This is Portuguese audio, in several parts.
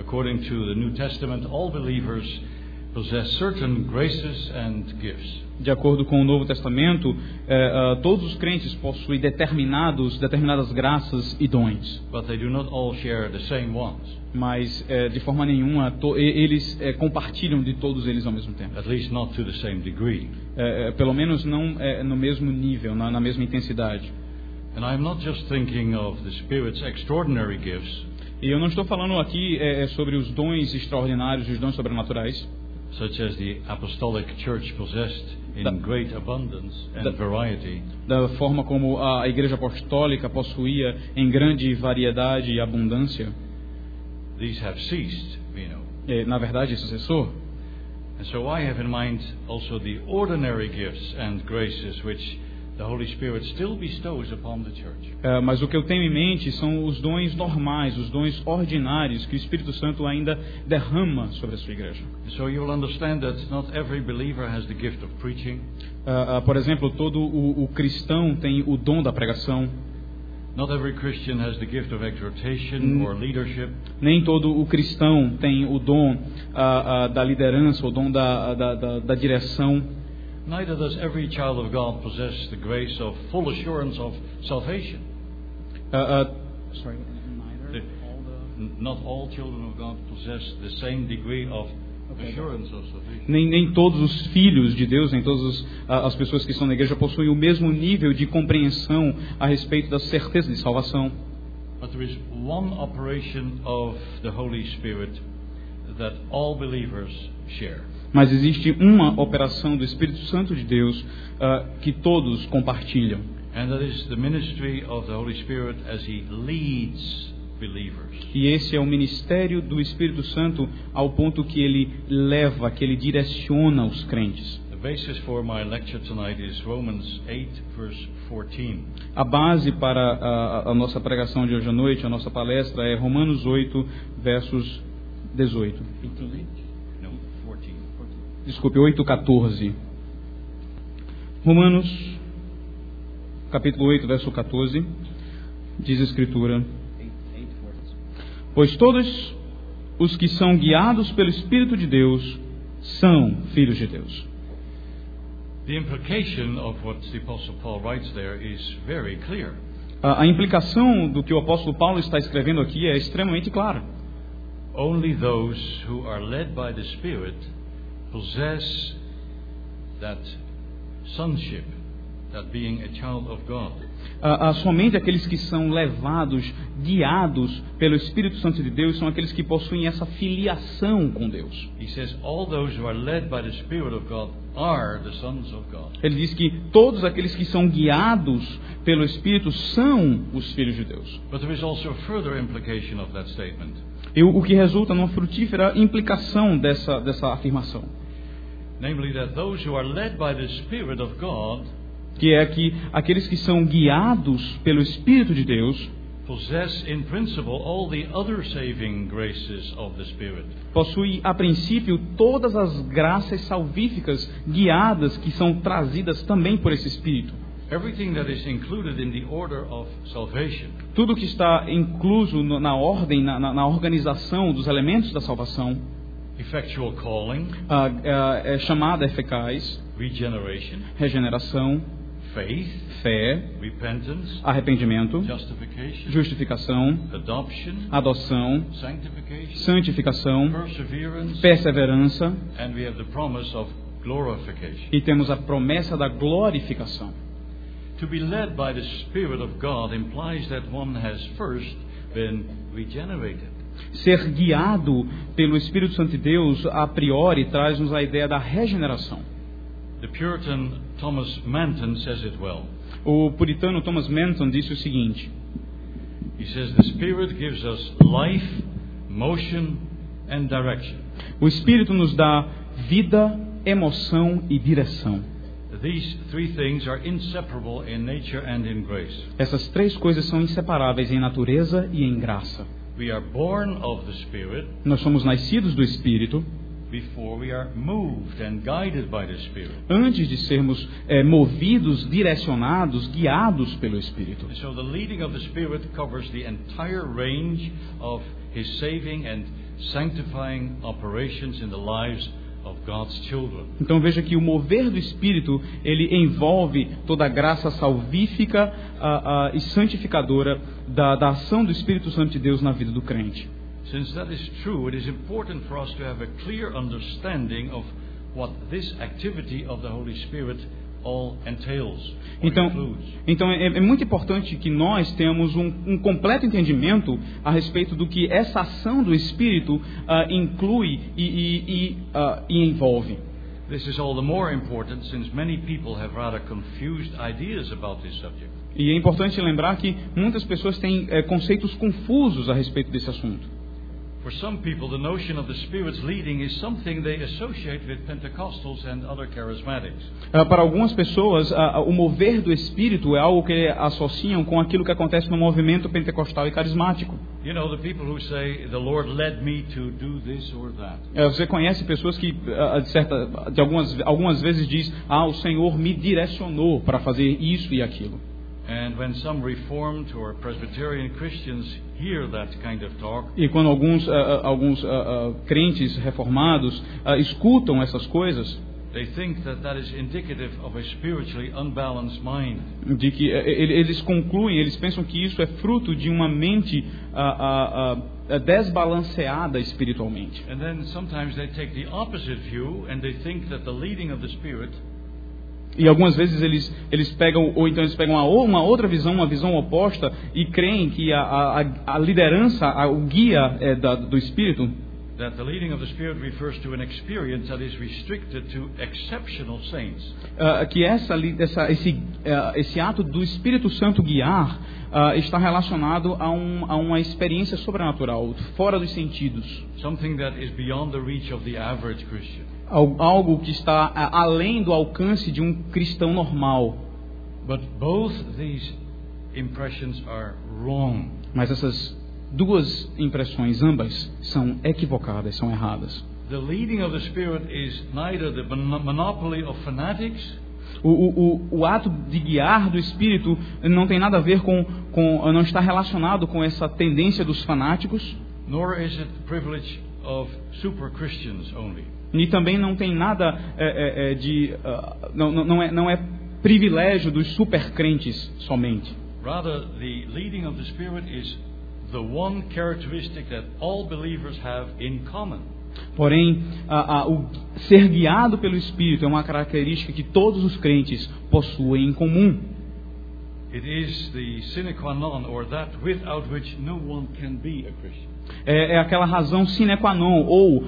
According to the New Testament, all believers possess certain graces and gifts. De acordo com o Novo Testamento, todos os crentes possuem determinadas graças e dons. But they do not all share the same ones. Mas, de forma nenhuma, eles compartilham de todos eles ao mesmo tempo. At least not to the same degree. Pelo menos não no mesmo nível, na mesma intensidade. And I'm not just thinking of the Spirit's extraordinary gifts. E eu não estou falando aqui sobre os dons extraordinários, os dons sobrenaturais, such as the apostolic church possessed in great abundance and variety. Da forma como a igreja apostólica possuía em grande variedade e abundância. These have ceased, we know. Na verdade, isso cessou. And so I have in mind also the ordinary gifts and graces which the Holy Spirit still bestows upon the church. Mas o que eu tenho em mente são os dons normais, os dons ordinários que o Espírito Santo ainda derrama sobre a sua igreja. So you will understand that not every believer has the gift of preaching. Por exemplo, todo o cristão tem o dom da pregação. Not every Christian has the gift of exhortation or leadership. Nem todo o cristão tem o dom da liderança, o dom da direção. Neither does every child of God possess the grace of full assurance of salvation. Not all children of God possess the same degree of assurance of salvation. Nem todos os filhos de Deus, nem todas as pessoas que estão na igreja possuem o mesmo nível de compreensão a respeito da certeza de salvação. But there is one operation of the Holy Spirit that all believers share. Mas existe uma operação do Espírito Santo de Deus que todos compartilham. And that is the ministry of the Holy Spirit as he leads believers. E esse é o ministério do Espírito Santo ao ponto que ele leva, que ele direciona os crentes. The basis for my lecture tonight is Romans 8 verse 14. A base para a nossa pregação de hoje à noite, a nossa palestra é Romanos 8 versos 18. Desculpe, 8:14. Romanos, capítulo 8, verso 14, diz a Escritura: pois todos os que são guiados pelo Espírito de Deus são filhos de Deus. The implication of what the Apostle Paul writes there is very clear. A implicação do que o apóstolo Paulo está escrevendo aqui é extremamente clara. Only those who are led by the Spirit possess that sonship, that being a child of God. Somente aqueles que são levados, guiados pelo Espírito Santo de Deus são aqueles que possuem essa filiação com Deus. He says all those who are led by the Spirit of God are the sons of God. Ele diz que todos aqueles que são guiados pelo Espírito são os filhos de Deus. But there is also a further implication of that statement. O que resulta numa frutífera implicação dessa afirmação. Namely that those who are led by the Spirit of God, que é que aqueles que são guiados pelo Espírito de Deus possess in principle all the other saving graces of the Spirit. Possui a princípio todas as graças salvíficas guiadas que são trazidas também por esse Espírito. Everything that is included in the order of salvation. Tudo que está incluso na ordem, na organização dos elementos da salvação. Effectual calling, chamada eficaz, regeneração, fé, arrependimento, justificação, adoção, santificação, perseverança, e temos a promessa da glorificação. To be led by the Spirit of God implies that one has first been regenerated. Ser guiado pelo Espírito Santo de Deus, a priori, traz-nos a ideia da regeneração. The Puritan Thomas Manton says it well. O puritano Thomas Manton disse o seguinte: He says the Spirit gives us life, motion and direction. O Espírito nos dá vida, emoção e direção. These three things are inseparable in nature and in grace. Essas três coisas são inseparáveis em natureza e em graça. We are born of the Spirit. Nós somos nascidos do Espírito. Before we are moved and guided by the Spirit. Antes de sermos movidos, direcionados, guiados pelo Espírito. So the leading of the Spirit covers the entire range of His saving and sanctifying operations in the lives of God's children. Então veja que o mover do Espírito, ele envolve toda a graça salvífica e santificadora da ação do Espírito Santo de Deus na vida do crente. Since that is true, it is important for us to have a clear understanding of what this activity of the Holy Spirit all entails or includes. Então é muito importante que nós tenhamos um completo entendimento a respeito do que essa ação do Espírito inclui e envolve. This is all the more important since many people have rather confused ideas about this subject. E é importante lembrar que muitas pessoas têm conceitos confusos a respeito desse assunto. For some people, the notion of the Spirit's leading is something they associate with Pentecostals and other charismatics. Para algumas pessoas, o mover do Espírito é algo que associam com aquilo que acontece no movimento pentecostal e carismático. You know, the people who say, the Lord led me to do this or that. Você conhece pessoas que algumas vezes diz, o Senhor me direcionou para fazer isso e aquilo. And when some Reformed or Presbyterian Christians hear that kind of talk, e quando alguns crentes reformados escutam essas coisas, they think that is indicative of a spiritually unbalanced mind. De que eles concluem, eles pensam que isso é fruto de uma mente desbalanceada espiritualmente. And then sometimes they take the opposite view and they think that the leading of the Spirit. E algumas vezes eles pegam, ou então eles pegam uma outra visão, uma visão oposta, e creem que a liderança, o guia do Espírito, that the leading of the Spirit refers to an experience that is restricted to exceptional saints. Que esse ato do Espírito Santo guiar está relacionado a uma experiência sobrenatural, fora dos sentidos. Something that is beyond the reach of the average Christian. Algo que está além do alcance de um cristão normal. But both these impressions are wrong. Mas essas duas impressões, ambas, são equivocadas, são erradas. The leading of the Spirit is neither the monopoly of fanatics. O ato de guiar do Espírito não tem nada a ver não está relacionado com essa tendência dos fanáticos. Nor is it the privilege of super Christians only. E também não tem nada não é privilégio dos super crentes somente. Rather, the leading of the Spirit is the one characteristic that all believers have in common. Porém, o ser guiado pelo Espírito é uma característica que todos os crentes possuem em comum. It is the sine qua non, or that without which no one can be a Christian. É aquela razão sine qua non, ou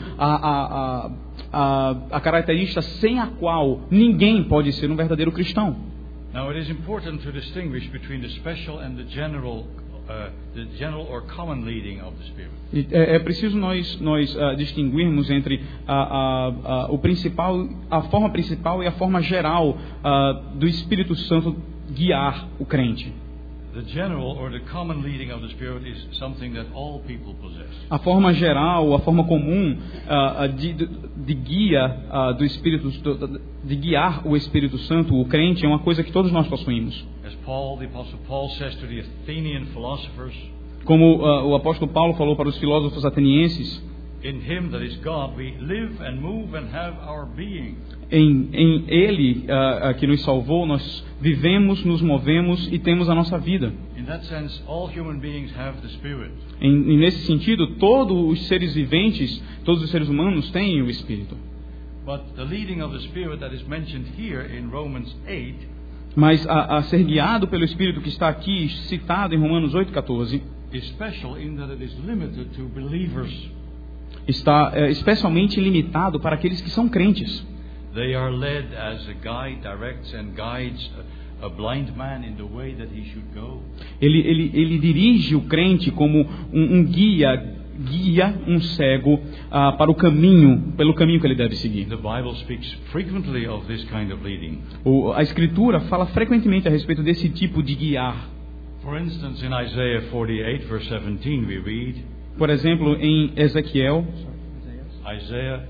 a característica sem a qual ninguém pode ser um verdadeiro cristão. Now, it is important to distinguish between the special and the general or common leading of the Spirit. É preciso nós distinguirmos entre a forma principal e a forma geral do Espírito Santo guiar o crente. The general or the common leading of the Spirit is something that all people possess. A forma geral, a forma comum de guia do Espírito, de guiar o Espírito Santo, o crente, é uma coisa que todos nós possuímos. As the Apostle Paul says to the Athenian philosophers, como o apóstolo Paulo falou para os filósofos atenienses, in him, that is God, we live and move and have our being. Em Ele que nos salvou, nós vivemos, nos movemos e temos a nossa vida. In that sense, all human beings have the Spirit. E nesse sentido, todos os seres viventes, todos os seres humanos têm o Espírito. But the leading of the Spirit that is mentioned here in Romans 8, mas a ser guiado pelo Espírito que está aqui citado em Romanos 8:14, is special in that it is limited to believers. Está especialmente limitado para aqueles que são crentes. They are led as a guide directs and guides a blind man in the way that he should go. Ele dirige o crente como um guia um cego pelo caminho que ele deve seguir. The Bible speaks frequently of this kind of leading. A Escritura fala frequentemente a respeito desse tipo de guiar. For instance, in Isaiah 48 verse 17 we read. Por exemplo, em Ezequiel, Isaiah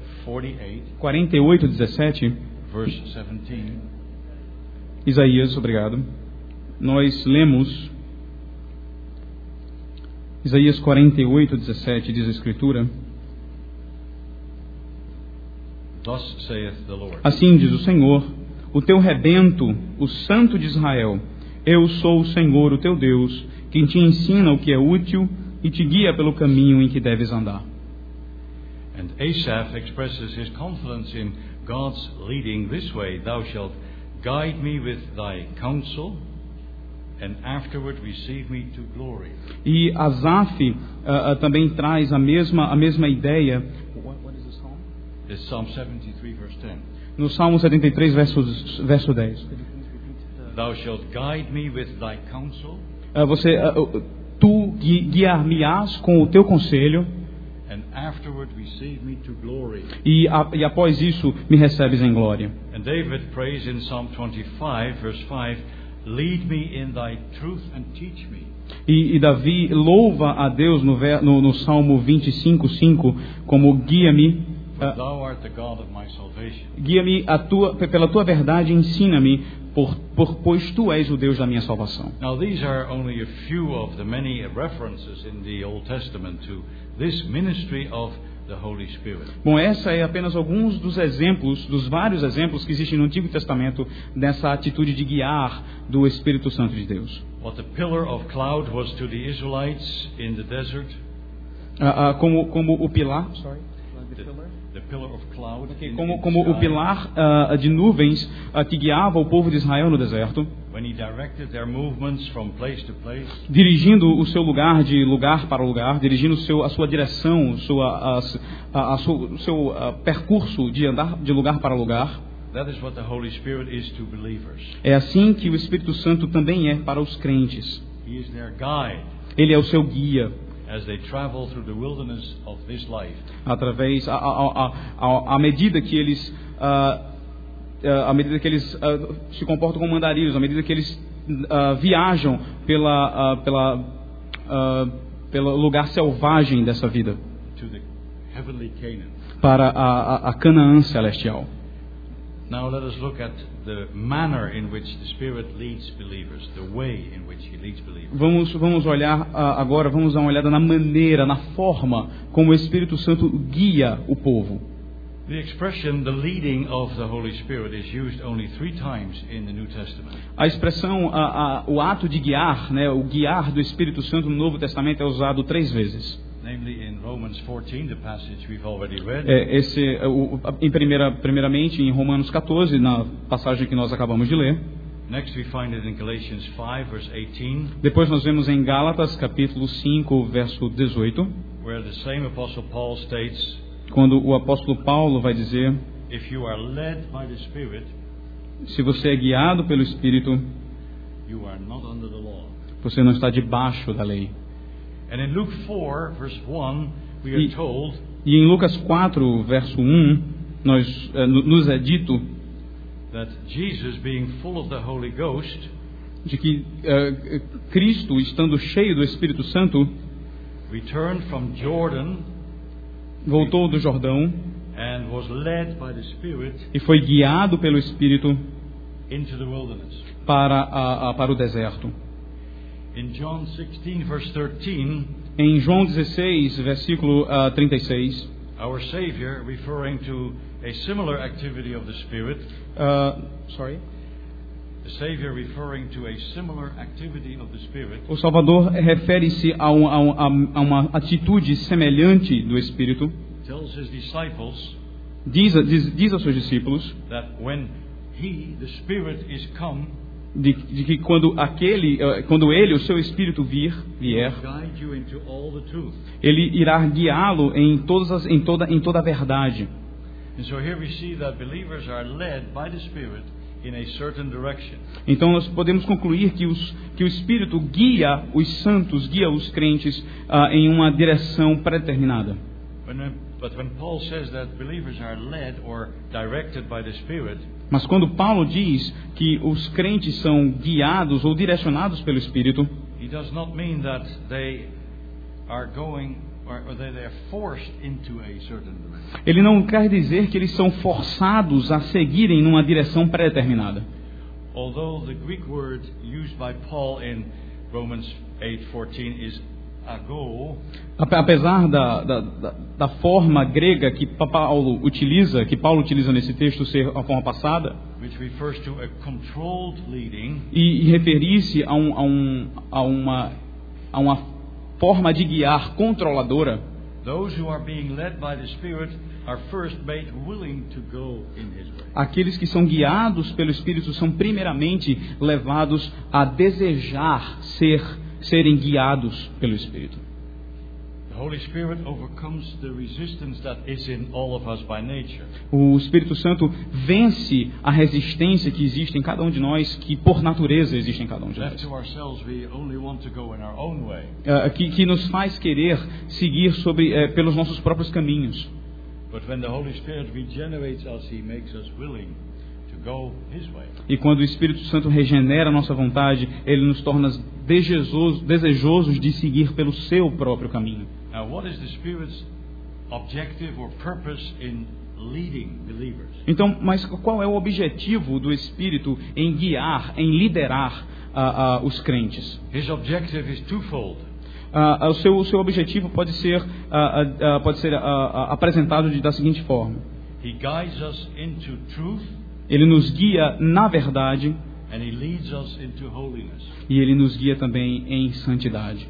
48:17, verse 17. Isaías, obrigado. Nós lemos Isaías 48:17, diz a Escritura: Thus saith the Lord. Assim diz o Senhor, o teu rebento, o Santo de Israel. Eu sou o Senhor, o teu Deus, quem te ensina o que é útil e te guia pelo caminho em que deves andar. And Asaph expresses his confidence in God's leading this way: Thou shalt guide me with thy counsel, and afterward receive me to glory. E Asaf também traz a mesma ideia. What is the Psalm? It's Psalm 73, verse 10. No Salmo 73, verso 10. Thou shalt guide me with thy counsel, Tu guiar-me-ás com o teu conselho, and afterward receive me to glory. e após isso me recebes em glória. And David prays in Psalm 25, verse 5, Lead me in thy truth and teach me. E Davi louva a Deus no Salmo 25:5 como guia-me. For thou art the God of my salvation. Guia-me pela tua verdade, ensina-me, pois tu és o Deus da minha salvação. Now these are only a few of the many references in the Old Testament to this ministry of the Holy Spirit. Bom, essa é apenas alguns dos exemplos, dos vários exemplos que existem no Antigo Testamento dessa atitude de guiar do Espírito Santo de Deus. What the pillar of cloud was to the Israelites in the desert, Como o pilar, the pillar of cloud, como o pilar de nuvens que guiava o povo de Israel no deserto, when he directed their movements from place to place, dirigindo o seu lugar de lugar para lugar, dirigindo a sua direção, o seu percurso de andar de lugar para lugar. that is what the Holy Spirit is to believers. É assim que o Espírito Santo também é para os crentes. He is their guide Ele é o seu guia as they travel through the wilderness of this life. através à medida que eles se comportam como andarilhos, à medida que eles viajam pelo lugar selvagem dessa vida, To the heavenly Canaan. para a Canaã celestial. Now let us look at the manner in which the Spirit leads believers, the way in which He leads believers. Vamos olhar agora, vamos dar uma olhada na maneira, na forma como o Espírito Santo guia o povo. The expression, the leading of the Holy Spirit, is used only 3 times in the New Testament. A expressão, o ato de guiar, né, o guiar do Espírito Santo no Novo Testamento é usado 3 vezes. Namely in Romans 14, the passage we've already read. Primeiramente em Romanos 14, na passagem que nós acabamos de ler. Next we find it in Galatians 5, verse 18, Depois nós vemos em Gálatas capítulo 5, verso 18, where the same Apostle Paul states, quando o apóstolo Paulo vai dizer: If you are led by the Spirit, se você é guiado pelo Espírito, you are not under the law. você não está debaixo da lei. And in Luke 4, verse 1, we are told E em Lucas 4, verso 1, nos é dito that Jesus, being full of the Holy Ghost, de que Cristo, estando cheio do Espírito Santo, returned from Jordan voltou do Jordão and was led by the Spirit e foi guiado pelo Espírito into the wilderness. para o deserto. In John 16, verse 13, Em João 16, versículo 36, our Savior, referring to a similar activity of the Spirit, the Savior referring to a similar activity of the Spirit, o Salvador refere-se a uma atitude semelhante do Espírito. tells his disciples Diz aos seus discípulos that when He, the Spirit, is come, de que quando ele, o seu Espírito vier, guide you into all the truth. ele irá guiá-lo em toda a verdade. And so here we see that believers are led by the Spirit in a certain direction. Então nós podemos concluir que o Espírito guia os santos, guia os crentes em uma direção pré-determinada. But when Paul says that believers are led or directed by the Spirit, Mas quando Paulo diz que os crentes são guiados ou direcionados pelo Espírito, he does not mean that they are going or they are forced into a certain direction. ele não quer dizer que eles são forçados a seguirem numa direção pré-determinada. Although the Greek word used by Paul in Romans 8:14 is ago, apesar da forma grega que Paulo utiliza nesse texto ser a forma passada, which refers to a controlled leading, e referir-se a uma forma de guiar controladora, those who are being led by the Spirit are first made willing to go in His way. aqueles que são guiados pelo Espírito são primeiramente levados a desejar serem guiados pelo Espírito. The Holy Spirit overcomes the resistance that is in all of us by nature. O Espírito Santo vence a resistência que existe em cada um de nós, que por natureza existe em cada um de Left nós, to ourselves, we only want to go in our own way. que nos faz querer seguir pelos nossos próprios caminhos. But when the Holy Spirit regenerates us, He makes us willing to go His way. E quando o Espírito Santo regenera a nossa vontade, Ele nos torna desejosos de seguir pelo seu próprio caminho. Now, what is the Spirit's objective or purpose in leading believers? Então, mas qual é o objetivo do Espírito em guiar, em liderar os crentes? His objective is twofold. O seu objetivo pode ser apresentado da seguinte forma: He guides us into truth, Ele nos guia na verdade and He leads us into holiness. e Ele nos guia também em santidade.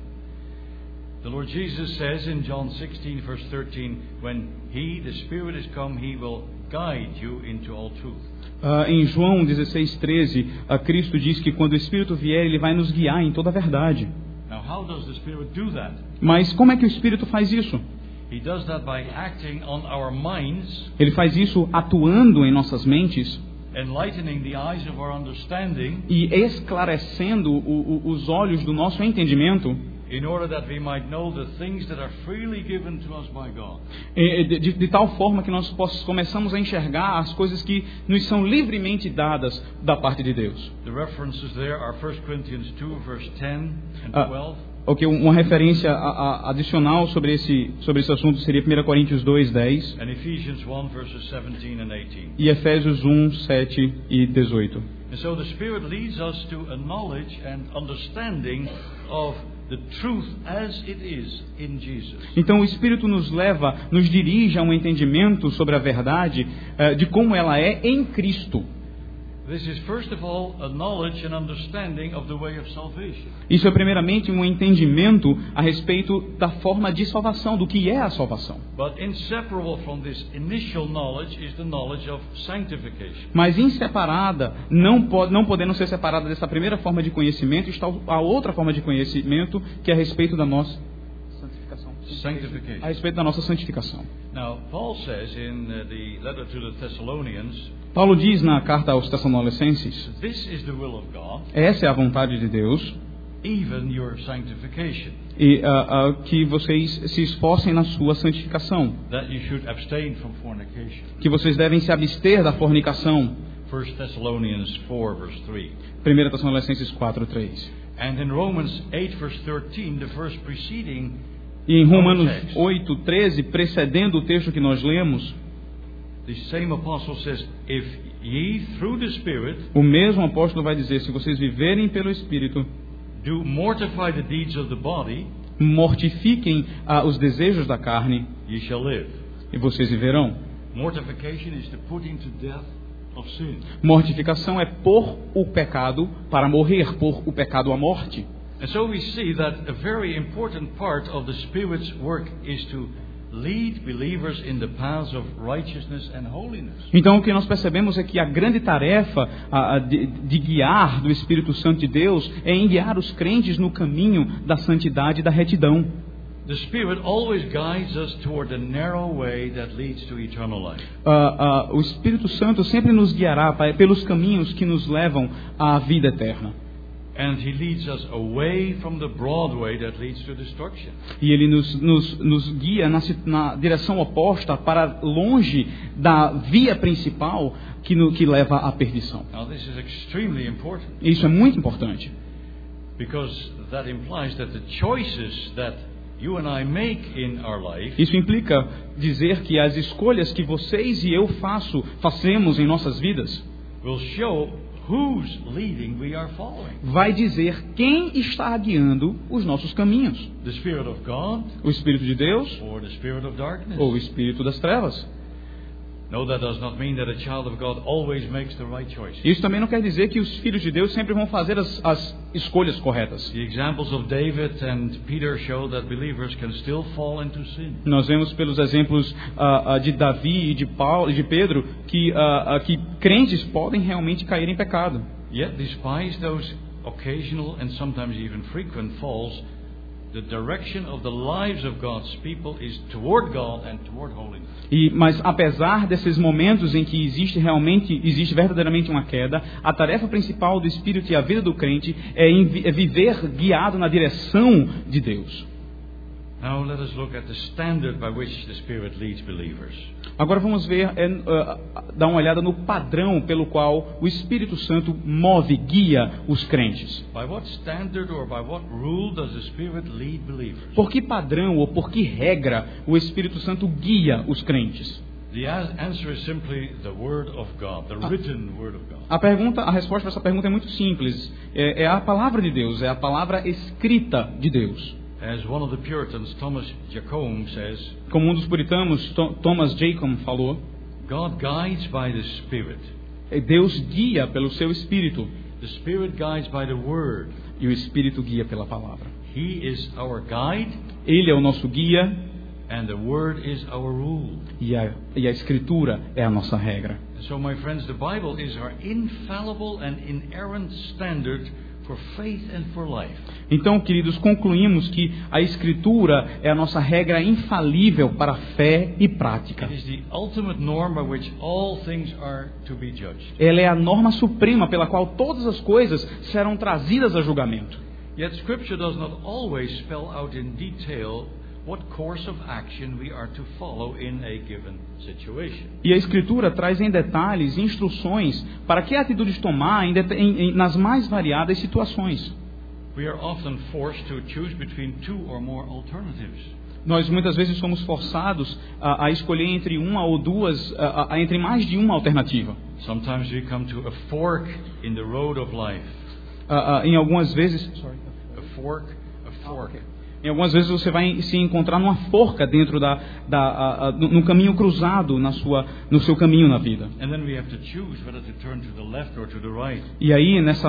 The Lord Jesus says in John 16, verse 13, when He, the Spirit, is come, He will guide you into all truth. Em João 16:13, Cristo diz que quando o Espírito vier, Ele vai nos guiar em toda a verdade. Now, how does the Spirit do that? Mas como é que o Espírito faz isso? He does that by acting on our minds, Ele faz isso atuando em nossas mentes enlightening the eyes of our understanding, e esclarecendo os olhos do nosso entendimento, in order that we might know the things that are freely given to us by God. de tal forma que nós começamos a enxergar as coisas que nos são livremente dadas da parte de Deus. The references there are 1 Corinthians 2, verse 10 and 12. Ok, uma referência adicional sobre esse assunto seria 1 Coríntios 2:10 And Ephesians 1, verses 17 and 18. e Efésios 1:7 e 18. And so the Spirit leads us to a knowledge and understanding of the truth as it is in Jesus. Então o Espírito nos dirige a um entendimento sobre a verdade de como ela é em Cristo. This is first of all a knowledge and understanding of the way of salvation. Isso é primeiramente um entendimento a respeito da forma de salvação, do que é a salvação. But inseparable from this initial knowledge is the knowledge of sanctification. Mas inseparada, não podendo ser separada dessa primeira forma de conhecimento, está a outra forma de conhecimento que é a respeito da nossa Sanctification. a respeito da nossa santificação. Now, Paul says in the letter to the Thessalonians, Paulo diz na carta aos Tessalonicenses: this is the will of God, essa é a vontade de Deus, even your sanctification, e que vocês se esforcem na sua santificação, that you should abstain from fornication. que vocês devem se abster da fornicação. 1 Thessalonians 4, verse 3. 1 Tessalonicenses 4:3. And in Romans 8, verse 13, the verse preceding, E em Romanos 8:13, precedendo o texto que nós lemos, the same apostle says, if ye through the Spirit o mesmo apóstolo vai dizer: se vocês viverem pelo Espírito, do mortify the deeds of the body, mortifiquem os desejos da carne, ye shall live. e vocês viverão. Mortification is the putting to death of sin. Mortificação é pôr o pecado para morrer, pôr o pecado à morte. And so we see that a very important part of the Spirit's work is to lead believers in the paths of righteousness and holiness. Então o que nós percebemos é que a grande tarefa de guiar do Espírito Santo de Deus é em guiar os crentes no caminho da santidade e da retidão. The Spirit always guides us toward the narrow way that leads to eternal life. O Espírito Santo sempre nos guiará pelos caminhos que nos levam à vida eterna. And He leads us away from the broad way that leads to destruction. E Ele nos guia na direção oposta, para longe da via principal que leva à perdição. Now this is extremely important, Isso é muito importante, because that implies that the choices that you and I make in our life Isso implica dizer que as escolhas que vocês e eu fazemos em nossas vidas will show whose leading we are following. vai dizer quem está guiando os nossos caminhos. The Spirit of God O Espírito de Deus or the Spirit of darkness. ou o Espírito das trevas. No, that does not mean that a child of God always makes the right choice. Isso também não quer dizer que os filhos de Deus sempre vão fazer as escolhas corretas. The examples of David and Peter show that believers can still fall into sin. Nós vemos pelos exemplos de Davi e de Paulo e de Pedro que crentes podem realmente cair em pecado. Yet, despite those occasional and sometimes even frequent falls, the direction of the lives of God's people is toward God and toward holiness. Mas apesar desses momentos em que existe verdadeiramente uma queda, a tarefa principal do Espírito e a vida do crente é viver guiado na direção de Deus. Now let us look at the standard by which the Spirit leads believers. Agora vamos ver, dar uma olhada no padrão pelo qual o Espírito Santo guia os crentes. By what standard or by what rule does the Spirit lead believers? Por que padrão ou por que regra o Espírito Santo guia os crentes? The answer is simply the Word of God, the written Word of God. A resposta para essa pergunta é muito simples. É a palavra de Deus, é a palavra escrita de Deus. As one of the Puritans, Thomas Jacomb, says, como um dos puritanos, Thomas Jacomb, falou, God guides by the Spirit. Deus guia pelo seu Espírito. The Spirit guides by the Word. E o Espírito guia pela palavra. He is our guide. Ele é o nosso guia. And the Word is our rule. E a Escritura é a nossa regra. So, my friends, the Bible is our infallible and inerrant standard for faith and for life. Então, queridos, concluímos que a Escritura é a nossa regra infalível para a fé e prática. It is the ultimate norm by which all things are to be judged. Ela é a norma suprema pela qual todas as coisas serão trazidas a julgamento. Yet Scripture does not always spell out in detail what course of action we are to follow in a given situation. E a Escritura traz em detalhes instruções para que atitudes tomar nas mais variadas situações. We are often forced to choose between two or more alternatives. Nós muitas vezes somos forçados a escolher entre uma ou duas, entre mais de uma alternativa. Sometimes we come to a fork in the road of life. Em algumas vezes, A fork. Em algumas vezes você vai se encontrar numa forca dentro no caminho cruzado no seu caminho na vida. E aí nessa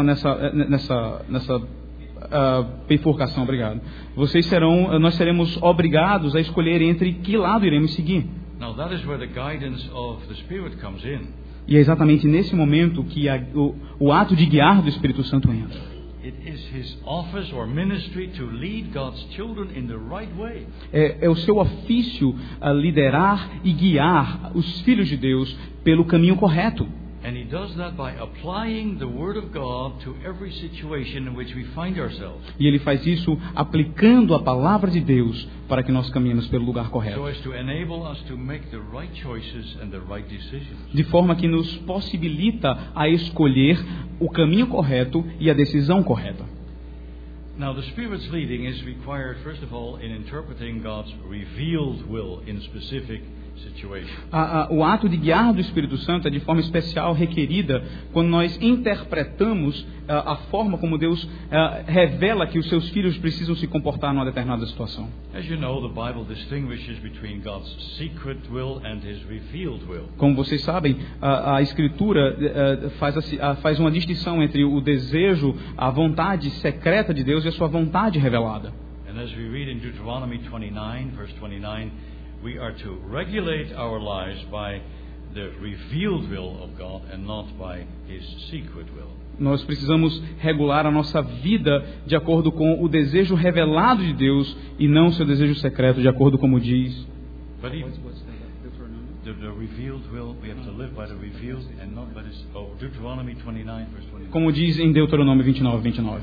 bifurcação, obrigado. Nós seremos obrigados a escolher entre que lado iremos seguir. Now that is where the guidance of the Spirit comes in. E é exatamente nesse momento que o ato de guiar do Espírito Santo entra. It is his office or ministry to lead God's children in the right way. É o seu ofício a liderar e guiar os filhos de Deus pelo caminho correto. And he does that by applying the word of God to every situation in which we find ourselves. E ele faz isso aplicando a palavra de Deus para que nós caminhemos pelo lugar correto. So as to enable us to make the right choices and the right decisions. De forma que nos possibilita a escolher o caminho correto e a decisão correta. Now, the Spirit's leading is required, first of all, in interpreting God's revealed will in specific situations. O ato de guiar do Espírito Santo é de forma especial requerida quando nós interpretamos a forma como Deus revela que os seus filhos precisam se comportar numa determinada situação. As you know, the Bible distinguishes between God's secret will and His revealed will. Como vocês sabem, a Escritura faz uma distinção entre o desejo, a vontade secreta de Deus e a sua vontade revelada. And as we read in Deuteronomy 29, verse 29, we are to regulate our lives by the revealed will of God and not by His secret will. Nós precisamos regular a nossa vida de acordo com o desejo revelado de Deus e não o seu desejo secreto, de acordo como diz. But the revealed will, we have to live by the revealed and not by this. Deuteronomy 29, verse 29. Como diz em Deuteronômio 29:29.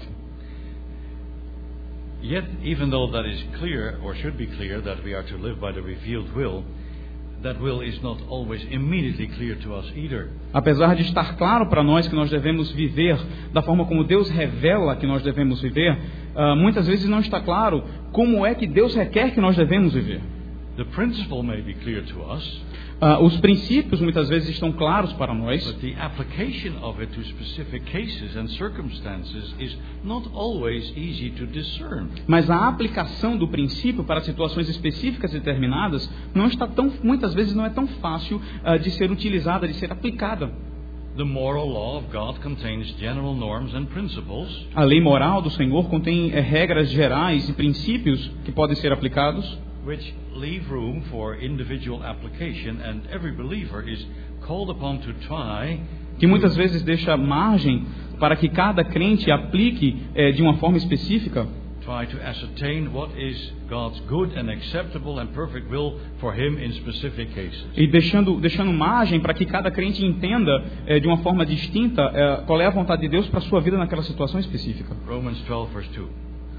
Yet, even though that is clear, or should be clear, that we are to live by the revealed will, that will is not always immediately clear to us either. Apesar de estar claro para nós que nós devemos viver da forma como Deus revela que nós devemos viver, muitas vezes não está claro como é que Deus requer que nós devemos viver. The principle may be clear to us, Os princípios muitas vezes estão claros para nós, but the application of it to specific cases and circumstances is not always easy to discern. mas a aplicação do princípio para situações específicas e determinadas muitas vezes não é tão fácil de ser utilizada, de ser aplicada. The moral law of God contains general norms and principles, A lei moral do Senhor contém regras gerais e princípios que podem ser aplicados, which leave room for individual application, and every believer is called upon to try que muitas vezes deixa margem para que cada crente aplique de uma forma específica, to ascertain what is God's good and acceptable and perfect will for him in specific cases. e deixando margem para que cada crente entenda de uma forma distinta qual é a vontade de Deus para a sua vida naquela situação específica. Romans 12 verse 2.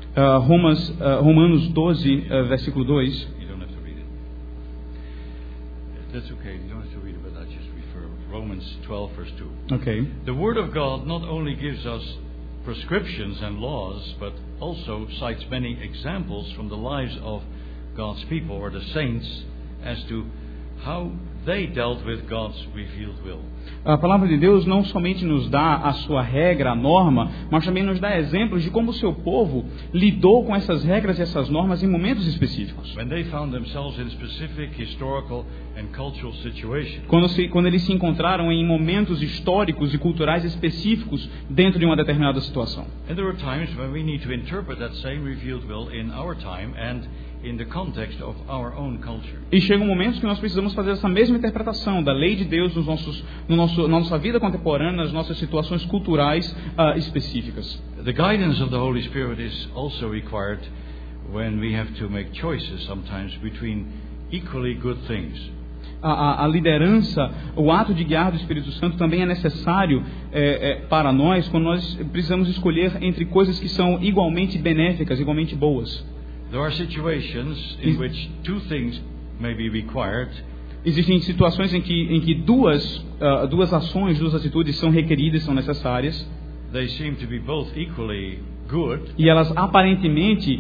Romanos 12, versículo 2. You don't have to read it. That's okay. You don't have to read it, but I just refer. Romans 12 verse 2. Ok. The Word of God not only gives us prescriptions and laws, but also cites many examples from the lives of God's people or the saints as to how they dealt with God's revealed will. A palavra de Deus não somente nos dá a sua regra, a norma, mas também nos dá exemplos de como o seu povo lidou com essas regras e essas normas em momentos específicos. When they found themselves in specific historical and cultural situations, Quando eles se encontraram em momentos históricos e culturais específicos dentro de uma determinada situação. and there were times when we need to interpret that same revealed will in our time and in the context of our own culture. E chegam momentos que nós precisamos fazer essa mesma interpretação da lei de Deus na nossa vida contemporânea, nas nossas situações culturais específicas. The guidance of the Holy Spirit is also required when we have to make choices sometimes between equally good things. A liderança, o ato de guiar do Espírito Santo também é necessário para nós quando nós precisamos escolher entre coisas que são igualmente benéficas, igualmente boas. There are situations in which two things may be required, Existem situações em que duas ações, duas atitudes são requeridas, são necessárias, they seem to be both equally good, e elas aparentemente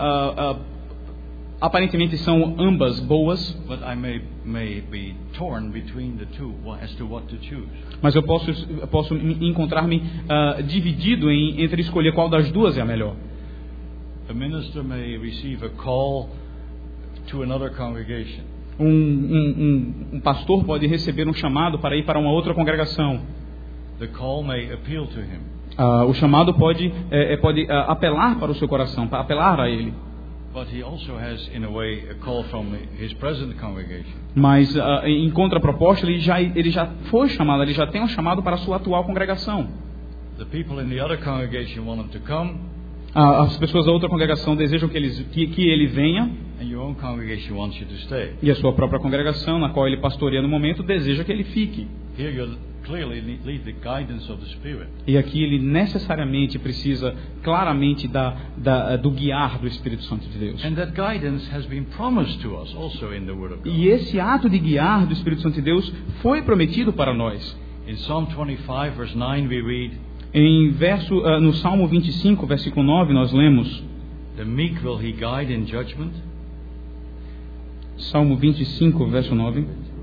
são ambas boas, but I may be torn between the two as to what to choose. mas eu posso encontrar-me dividido entre escolher qual das duas é a melhor. A minister may receive a call to another congregation. Um pastor pode receber um chamado para ir para uma outra congregação. The call may appeal to him, O chamado pode apelar para o seu coração, para apelar a ele. but he also has, in a way, a call from his present congregation. Mas em contraproposta, ele já foi chamado, ele já tem um chamado para a sua atual congregação. The people in the other congregation want him to come, As pessoas da outra congregação desejam que ele venha, and your own congregation wants you to stay. e a sua própria congregação, na qual ele pastoreia no momento, deseja que ele fique. Here you clearly need the guidance of the Spirit. E aqui ele necessariamente precisa claramente do guiar do Espírito Santo de Deus. And that guidance has been promised to us also in the Word of God. E esse ato de guiar do Espírito Santo de Deus foi prometido para nós. In Psalm 25, verse 9, we read, No Salmo 25, versículo 9, nós lemos, "The meek will he guide in judgment." Salmo 25, verso 9.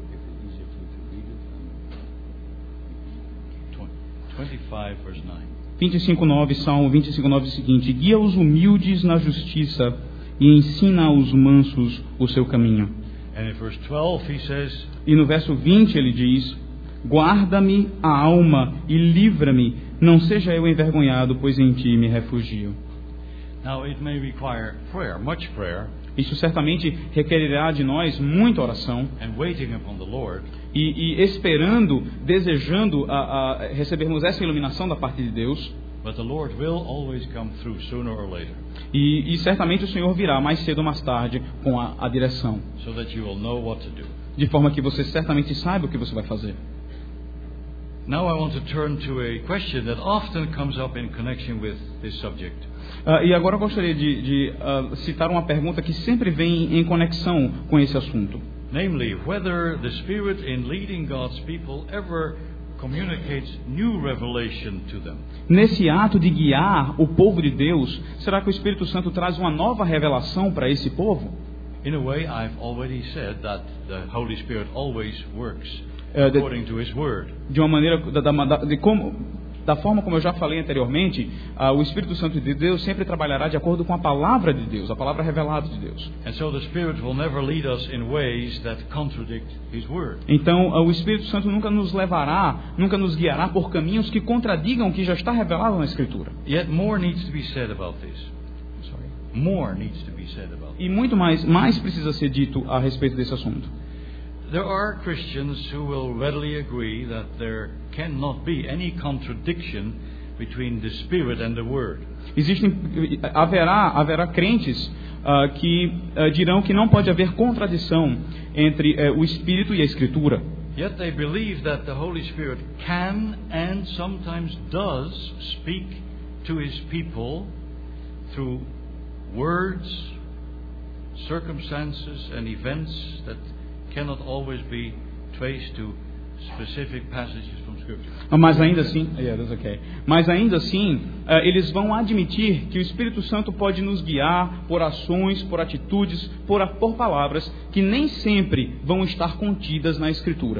25, verse 9. 25:9, Salmo 25:9 é o seguinte: guia os humildes na justiça e ensina aos mansos o seu caminho. And in verse 12, he says, E no verso 20 ele diz: guarda-me a alma e livra-me, não seja eu envergonhado, pois em ti me refugio. now it may require prayer, much prayer, Isso certamente requererá de nós muita oração and waiting upon the Lord, e esperando, desejando recebermos essa iluminação da parte de Deus. but the Lord will always come through sooner or later, E certamente o Senhor virá mais cedo ou mais tarde com a direção, so that you will know what to do. de forma que você certamente saiba o que você vai fazer. Now I want to turn to a question that often comes up in connection with this subject. E agora eu gostaria de citar uma pergunta que sempre vem em conexão com esse assunto. Namely, whether the Spirit in leading God's people ever communicates new revelation to them. Nesse ato de guiar o povo de Deus, será que o Espírito Santo traz uma nova revelação para esse povo? In a way, I've already said that the Holy Spirit always works according to His Word. De uma maneira, da forma como eu já falei anteriormente, o Espírito Santo de Deus sempre trabalhará de acordo com a palavra de Deus, a palavra revelada de Deus. And so the Spirit will never lead us in ways that contradict His Word. Então, o Espírito Santo nunca nos guiará por caminhos que contradigam o que já está revelado na Escritura. Yet more needs to be said about this. More needs to be said about this. E muito mais precisa ser dito a respeito desse assunto. There are Christians who will readily agree that there cannot be any contradiction between the Spirit and the Word. Haverá crentes que dirão que não pode haver contradição entre o Espírito e a Escritura. Yet they believe that the Holy Spirit can and sometimes does speak to His people through words, circumstances and events that cannot always be traced to specific passages from Scripture. Mas ainda assim, eles vão admitir que o Espírito Santo pode nos guiar por ações, por atitudes, por palavras que nem sempre vão estar contidas na Escritura.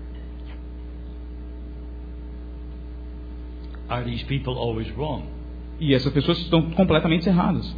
Are these people always wrong? E essas pessoas estão completamente erradas.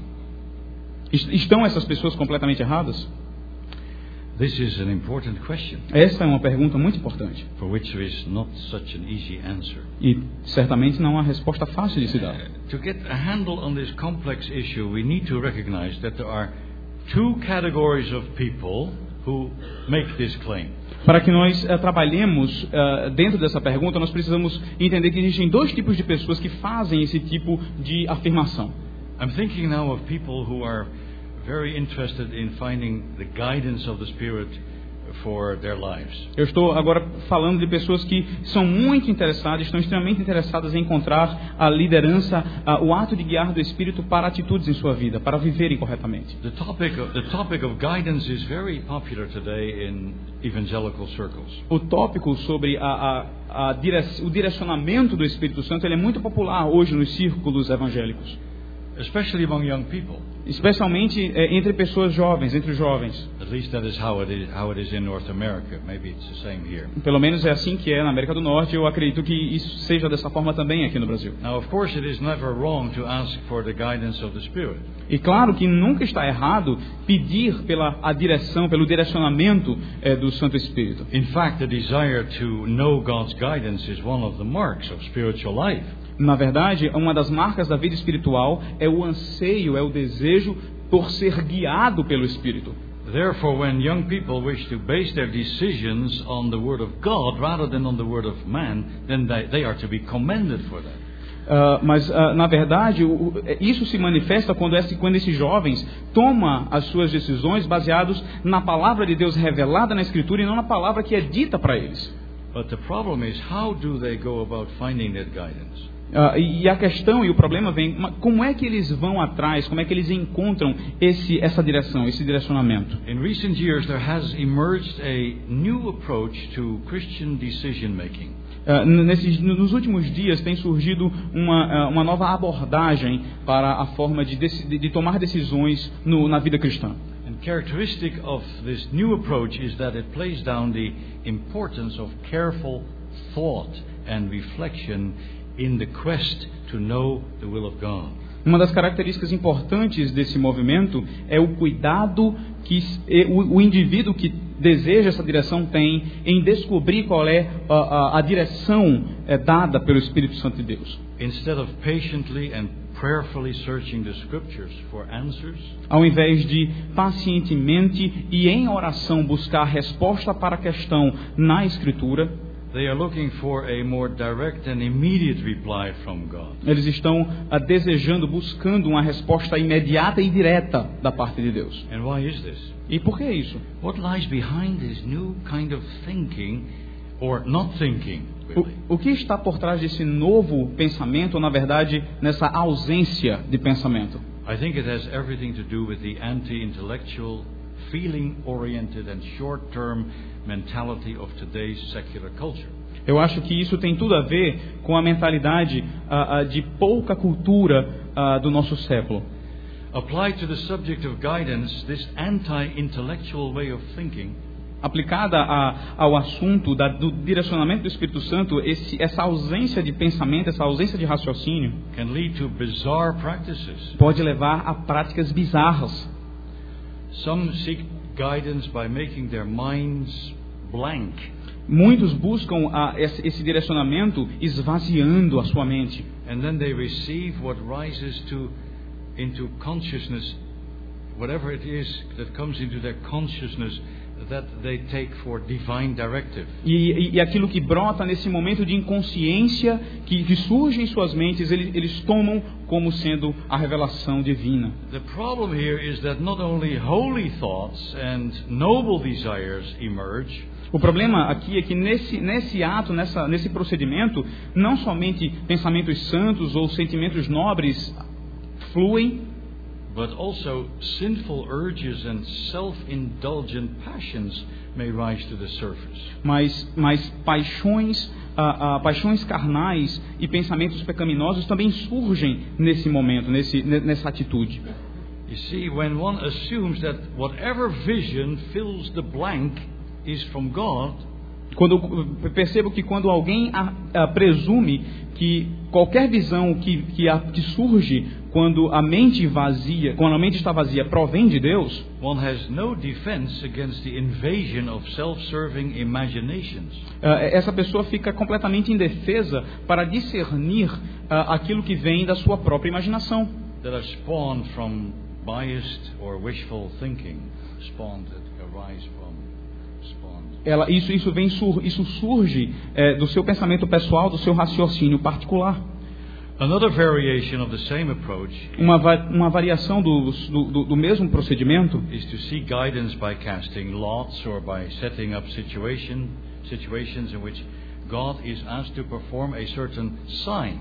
Estão essas pessoas completamente erradas? This is an important question. Essa é uma pergunta muito importante. For which there is not such an easy answer. E certamente não há resposta fácil de se dar. To get a handle on this complex issue, we need to recognize that there are two categories of people who make this claim. Para que nós trabalhemos dentro dessa pergunta, nós precisamos entender que existem dois tipos de pessoas que fazem esse tipo de afirmação. I'm thinking now of people who are very interested in finding the guidance of the Spirit for their lives. Eu estou agora falando de pessoas que são muito interessadas, estão extremamente interessadas em encontrar a liderança, o ato de guiar do Espírito para atitudes em sua vida, para viverem corretamente. The topic of guidance is very popular today in evangelical circles. O tópico sobre o direcionamento do Espírito Santo, ele é muito popular hoje nos círculos evangélicos. Especially among young people. Especialmente entre pessoas jovens, entre os jovens. At least that is how it is in North America. Maybe it's the same here. Pelo menos é assim que é na América do Norte. Eu acredito que isso seja dessa forma também aqui no Brasil. Now, of course, it is never wrong to ask for the guidance of the Spirit. E claro que nunca está errado pedir pela direção, pelo direcionamento do Santo Espírito. In fact, the desire to know God's guidance is one of the marks of spiritual life. Na verdade, uma das marcas da vida espiritual é o anseio, é o desejo por ser guiado pelo Espírito. Therefore, when young people wish to base their decisions on the Word of God rather than on the Word of man, then they are to be commended for that. Mas, na verdade, isso se manifesta quando esses jovens tomam as suas decisões baseados na palavra de Deus revelada na Escritura e não na palavra que é dita para eles. But the problem is, how do they go about finding that guidance? E a questão e o problema vem, como é que eles vão atrás, como é que eles encontram essa direção, esse direcionamento? In recent years there has emerged a new approach to Christian decision making. Nos últimos dias tem surgido uma nova abordagem para a forma de tomar decisões na vida cristã. And characteristic of this new approach is that it plays down the importance of careful thought and reflection in the quest to know the will of God. Uma das características importantes desse movimento é o cuidado que o indivíduo que deseja essa direção tem em descobrir qual é a direção dada pelo Espírito Santo de Deus. Instead of patiently and prayerfully searching the scriptures for answers, ao invés de pacientemente e em oração buscar resposta para a questão na Escritura, they are looking for a more direct and immediate reply from God. Eles estão desejando, buscando uma resposta imediata e direta da parte de Deus. And why is this? E por que isso? What lies behind this new kind of thinking or not thinking? Really? O que está por trás desse novo pensamento, ou na verdade, nessa ausência de pensamento? I think it has everything to do with the anti-intellectual, feeling-oriented and short-term mentality of today's secular culture. Eu acho que isso tem tudo a ver com a mentalidade de pouca cultura do nosso século. Applied to the subject of guidance, this anti-intellectual way of thinking aplicada ao assunto do direcionamento do Espírito Santo, essa ausência de pensamento, essa ausência de raciocínio, can lead to bizarre practices. pode levar a práticas bizarras. Some seek guidance by making their minds blank. Muitos buscam esse direcionamento esvaziando a sua mente. And then they receive what rises into consciousness, whatever it is that comes into their consciousness, that they take for divine directive. E aquilo que brota nesse momento de inconsciência que surge em suas mentes, eles tomam como sendo a revelação divina. The problem here is that not only holy thoughts and noble desires emerge. O problema aqui é que nesse ato, nesse procedimento, não somente pensamentos santos ou sentimentos nobres fluem, but also sinful urges and self-indulgent passions may rise to the surface. Mas paixões carnais e pensamentos pecaminosos também surgem nesse momento, nessa atitude. You see, when one assumes that whatever vision fills the blank is from God, percebo que quando alguém presume que qualquer visão que surge quando a mente está vazia, provém de Deus, one has no defense against the invasion of self-serving imaginations. Essa pessoa fica completamente indefesa para discernir aquilo que vem da sua própria imaginação. That are spawned from biased or wishful thinking, spawned that arise from spawned. Isso surge do seu pensamento pessoal, do seu raciocínio particular. Another variation of the same approach uma variação do mesmo procedimento is to seek guidance by casting lots or by setting up situations in which God is asked to perform a certain sign.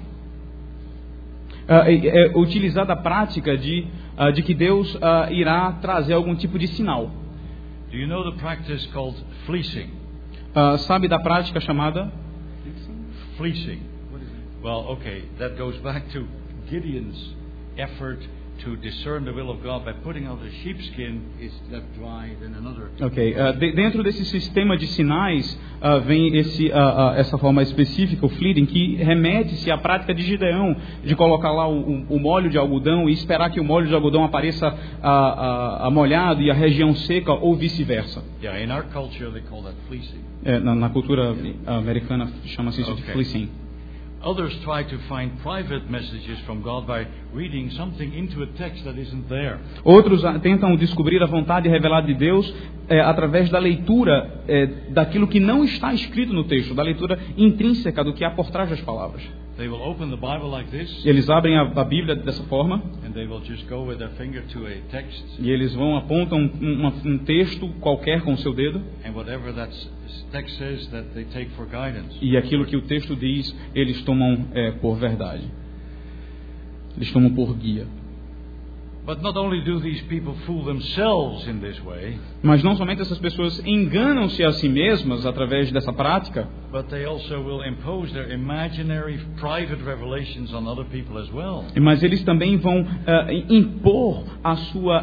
Utilizar da prática de que Deus irá trazer algum tipo de sinal. Do you know the practice called fleecing? Sabe da prática chamada fleecing? Well, okay, that goes back to Gideon's effort to discern the will of God by putting out a sheepskin is left dry, then another. Okay, dentro desse sistema de sinais vem essa forma específica, o fleecing, que remete-se à prática de Gideão de colocar lá o molho de algodão e esperar que o molho de algodão apareça molhado e a região seca, ou vice-versa. Yeah, in our culture they call that fleecing. Na cultura americana chama-se isso de fleecing. Others try to find private messages from God by reading something into a text that isn't there. Outros tentam descobrir a vontade revelada de Deus através da leitura daquilo que não está escrito no texto, da leitura intrínseca do que há por trás das palavras. They will open the Bible like this. Eles abrem a Bíblia dessa forma. And they will just go with their finger to a text. E eles apontam um texto qualquer com o seu dedo. And whatever that text says, that they take for guidance. E aquilo que o texto diz, eles tomam por verdade. Eles tomam por guia. But not only do these people fool themselves in this way, mas não somente essas pessoas enganam-se a si mesmas através dessa prática, but they also will impose their imaginary private revelations on other people as well. Mas eles também vão impor a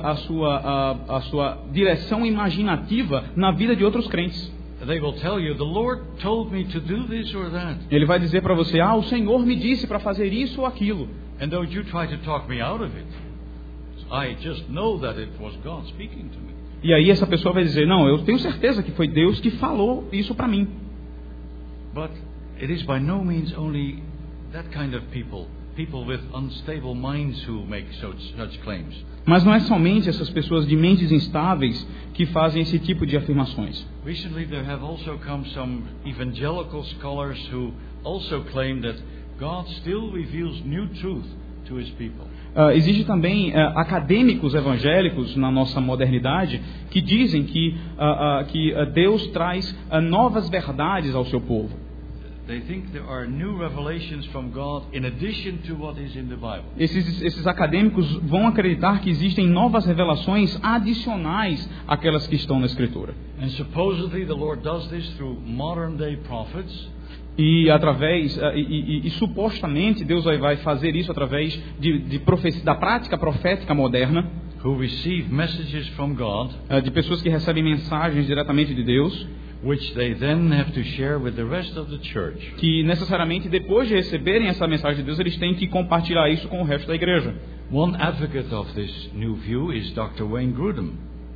sua direção imaginativa na vida de outros crentes. They will tell you, the Lord told me to do this or that. Ele vai dizer para você, o Senhor me disse para fazer isso ou aquilo. And don't you try to talk me out of it. I just know that it was God speaking to me. E aí essa pessoa vai dizer, não, eu tenho certeza que foi Deus que falou isso para mim. But it is by no means only that kind of people with unstable minds who make such claims. Mas não é somente essas pessoas de mentes instáveis que fazem esse tipo de afirmações. Recently there have also come some evangelical scholars who also claim that God still reveals new truth to his people. Existe também acadêmicos evangélicos na nossa modernidade que dizem que Deus traz novas verdades ao seu povo. They think there are new revelations from God in addition to what is in the Bible. Esses acadêmicos vão acreditar que existem novas revelações adicionais àquelas que estão na Escritura. And supposedly the Lord does this through modern day prophets. E através e supostamente Deus vai fazer isso através da prática profética moderna, who receive messages from God, de pessoas que recebem mensagens diretamente de Deus, which they then have to share with the rest of the church. que necessariamente depois de receberem essa mensagem de Deus, eles têm que compartilhar isso com o resto da igreja. One advocate of this new view is Dr. Wayne Grudem.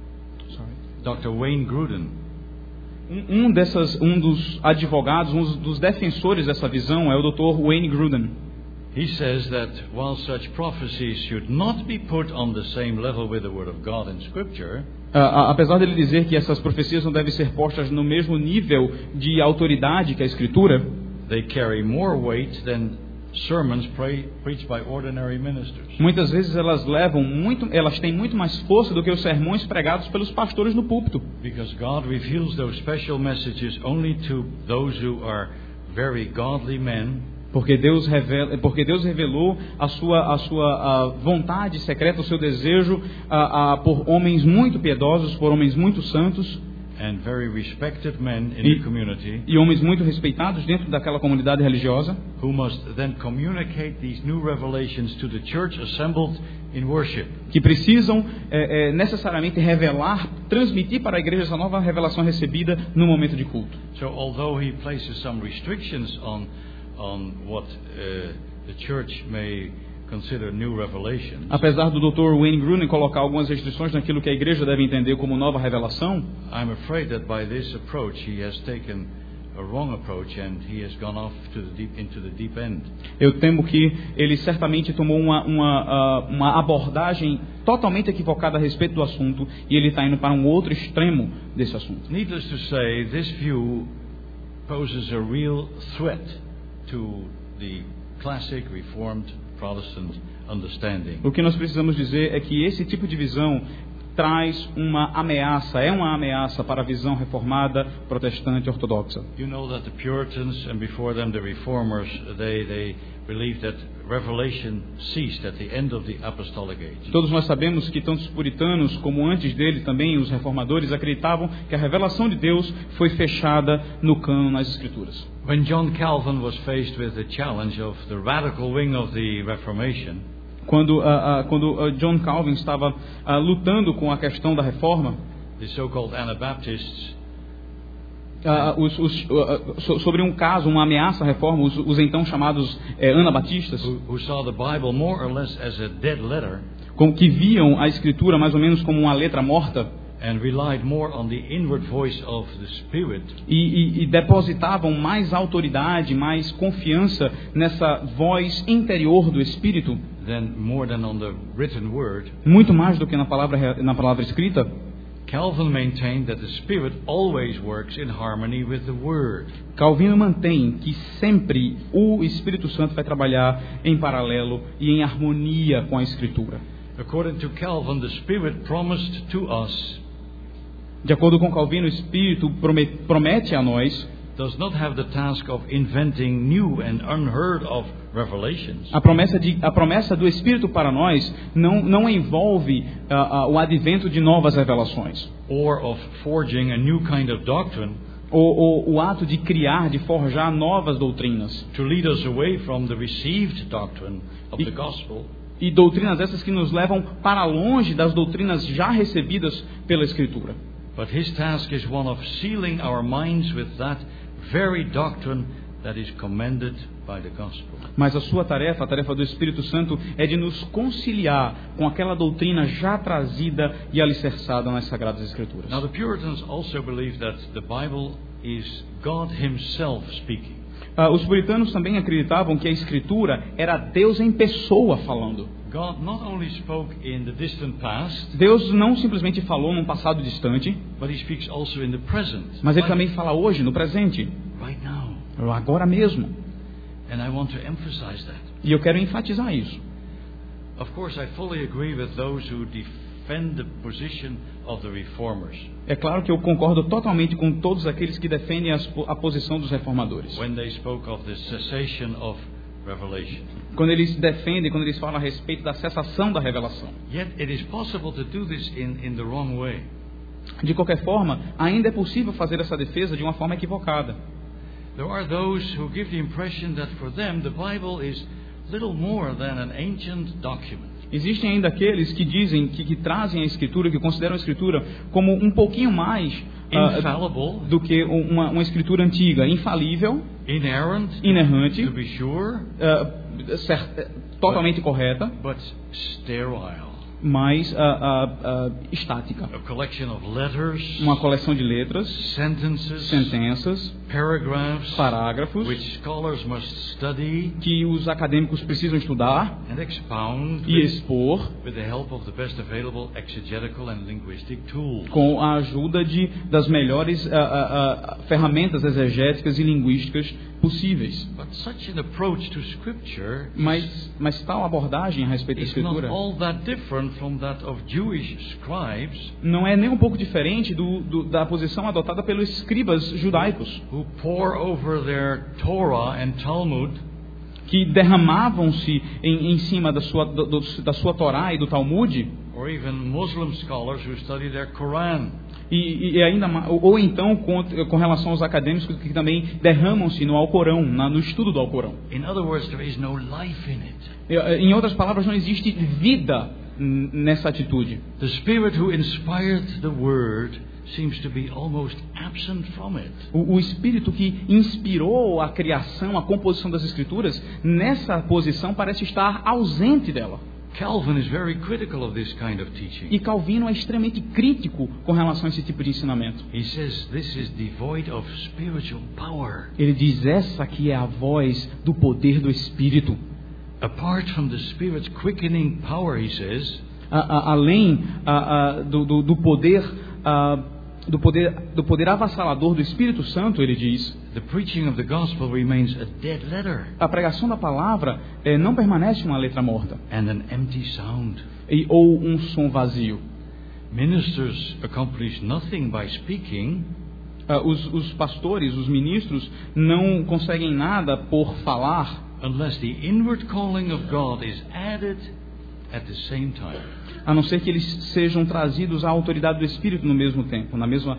Dr. Wayne Grudem. Um dos advogados, um dos defensores dessa visão é o Dr. Wayne Grudem. He says that while such prophecies should not be put on the same level with the Word of God in Scripture, apesar dele dizer que essas profecias não devem ser postas no mesmo nível de autoridade que a Escritura, they carry more weight than sermons preached by ordinary ministers. Muitas vezes elas têm muito mais força do que os sermões pregados pelos pastores no púlpito. Because God reveals those special messages only to those who are very godly men. Porque Deus revelou a sua vontade secreta, o seu desejo por homens muito piedosos, por homens muito santos. And very respected men in the community, e homens muito respeitados dentro daquela comunidade religiosa, who must then communicate these new revelations to the church assembled in worship. Que precisam necessariamente transmitir para a igreja essa nova revelação recebida no momento de culto. So although he places some restrictions on what the church may consider new revelations, apesar do Dr. Wayne Grudem colocar algumas restrições naquilo que a igreja deve entender como nova revelação, I'm afraid that by this approach he has taken a wrong approach and he has gone off into the deep end. Eu temo que ele certamente tomou uma abordagem totalmente equivocada a respeito do assunto e ele está indo para um outro extremo desse assunto. Needless to say, this view poses a real threat to the classic Reformed Protestant understanding. O que nós precisamos dizer é que esse tipo de visão traz uma ameaça para a visão reformada, protestante, ortodoxa. You know that the Puritans and before them the Reformers, they believed that revelation ceased at the end of the apostolic age. Todos nós sabemos que tanto os puritanos como antes dele também os reformadores acreditavam que a revelação de Deus foi fechada no cânon nas Escrituras. When John Calvin was faced with the challenge of the radical wing of the Reformation, quando John Calvin estava lutando com a questão da reforma, the so-called Anabaptists, sobre um caso, uma ameaça à reforma, os então chamados anabatistas, who saw the Bible more or less as a dead letter, que viam a Escritura mais ou menos como uma letra morta, and relied more on the inward voice of the Spirit, e depositavam mais autoridade, mais confiança nessa voz interior do Espírito, more than on the written word, muito mais do que na palavra escrita. Calvin maintained that the Spirit always works in harmony with the Word. Calvino mantém que sempre o Espírito Santo vai trabalhar em paralelo e em harmonia com a Escritura. According to Calvin, the Spirit promised to us, de acordo com Calvino, o Espírito promete a nós, does not have the task of inventing new and unheard of revelations. A promessa do Espírito para nós não envolve o advento de novas revelações, or of forging a new kind of doctrine, ou o ato de criar, de forjar novas doutrinas, to lead us away from the received doctrine of the gospel. E doutrinas essas que nos levam para longe das doutrinas já recebidas pela Escritura. But his task is one of sealing our minds with that very doctrine that is commended by the gospel. Mas a tarefa do Espírito Santo é de nos conciliar com aquela doutrina já trazida e alicerçada nas Sagradas Escrituras. Now the Puritans also believe that the Bible is God himself speaking. Os puritanos também acreditavam que a Escritura era Deus em pessoa falando. God not only spoke in the distant past, Deus não simplesmente falou num passado distante, but he speaks also in the present. Mas ele também fala hoje, no presente. Right now. Agora mesmo. And I want to emphasize that. E eu quero enfatizar isso. Of course, I fully agree with those who defend the position of the reformers. É claro que eu concordo totalmente com todos aqueles que defendem a posição dos reformadores. When they spoke of the cessation of revelation. Quando eles falam a respeito da cessação da revelação. Yet it is possible to do this in the wrong way. De qualquer forma, ainda é possível fazer essa defesa de uma forma equivocada. There are those who give the impression that for them the Bible is little more than an ancient document. Existem ainda aqueles que dizem, que trazem a Escritura, que consideram a Escritura como um pouquinho mais do que uma Escritura antiga, infalível, inerrante, to be sure, totalmente correta, but sterile. Mas estática. A collection of letters, uma coleção de letras, sentenças, parágrafos, which scholars must study, que os acadêmicos precisam estudar and expound e expor with the help of the best available exegetical and linguistic tools. Com a ajuda das melhores ferramentas exegéticas e linguísticas possíveis. But such an approach to Scripture mas tal abordagem a respeito da Escritura not all that different from that of Jewish scribes, não é nem um pouco diferente da posição adotada pelos escribas judaicos, who pore over their Torah and Talmud, que derramavam-se em cima da sua Torá e do Talmud, or even Muslim scholars who study their Quran. E ainda ou então com relação aos acadêmicos que também derramam-se no Alcorão, no estudo do Alcorão. In other words, there is no life in it. Em outras palavras, não existe vida nessa atitude. The Spirit who inspired the Word seems to be almost absent from it. O Espírito que inspirou a criação, a composição das Escrituras, nessa posição parece estar ausente dela. Calvin is very critical of this kind of teaching. E Calvino é extremamente crítico com relação a esse tipo de ensinamento. He says this is devoid of spiritual power. Ele diz, essa aqui é a voz do poder do Espírito. Apart from the Spirit's quickening power, he says, além do poder avassalador do Espírito Santo, ele diz, the preaching of the gospel remains a dead letter. A pregação da palavra não permanece uma letra morta. And an empty sound. Ou um som vazio. Ministers accomplish nothing by speaking. Os pastores, os ministros, não conseguem nada por falar, unless the inward calling of God is added at the same time. A não ser que eles sejam trazidos à autoridade do Espírito no mesmo tempo,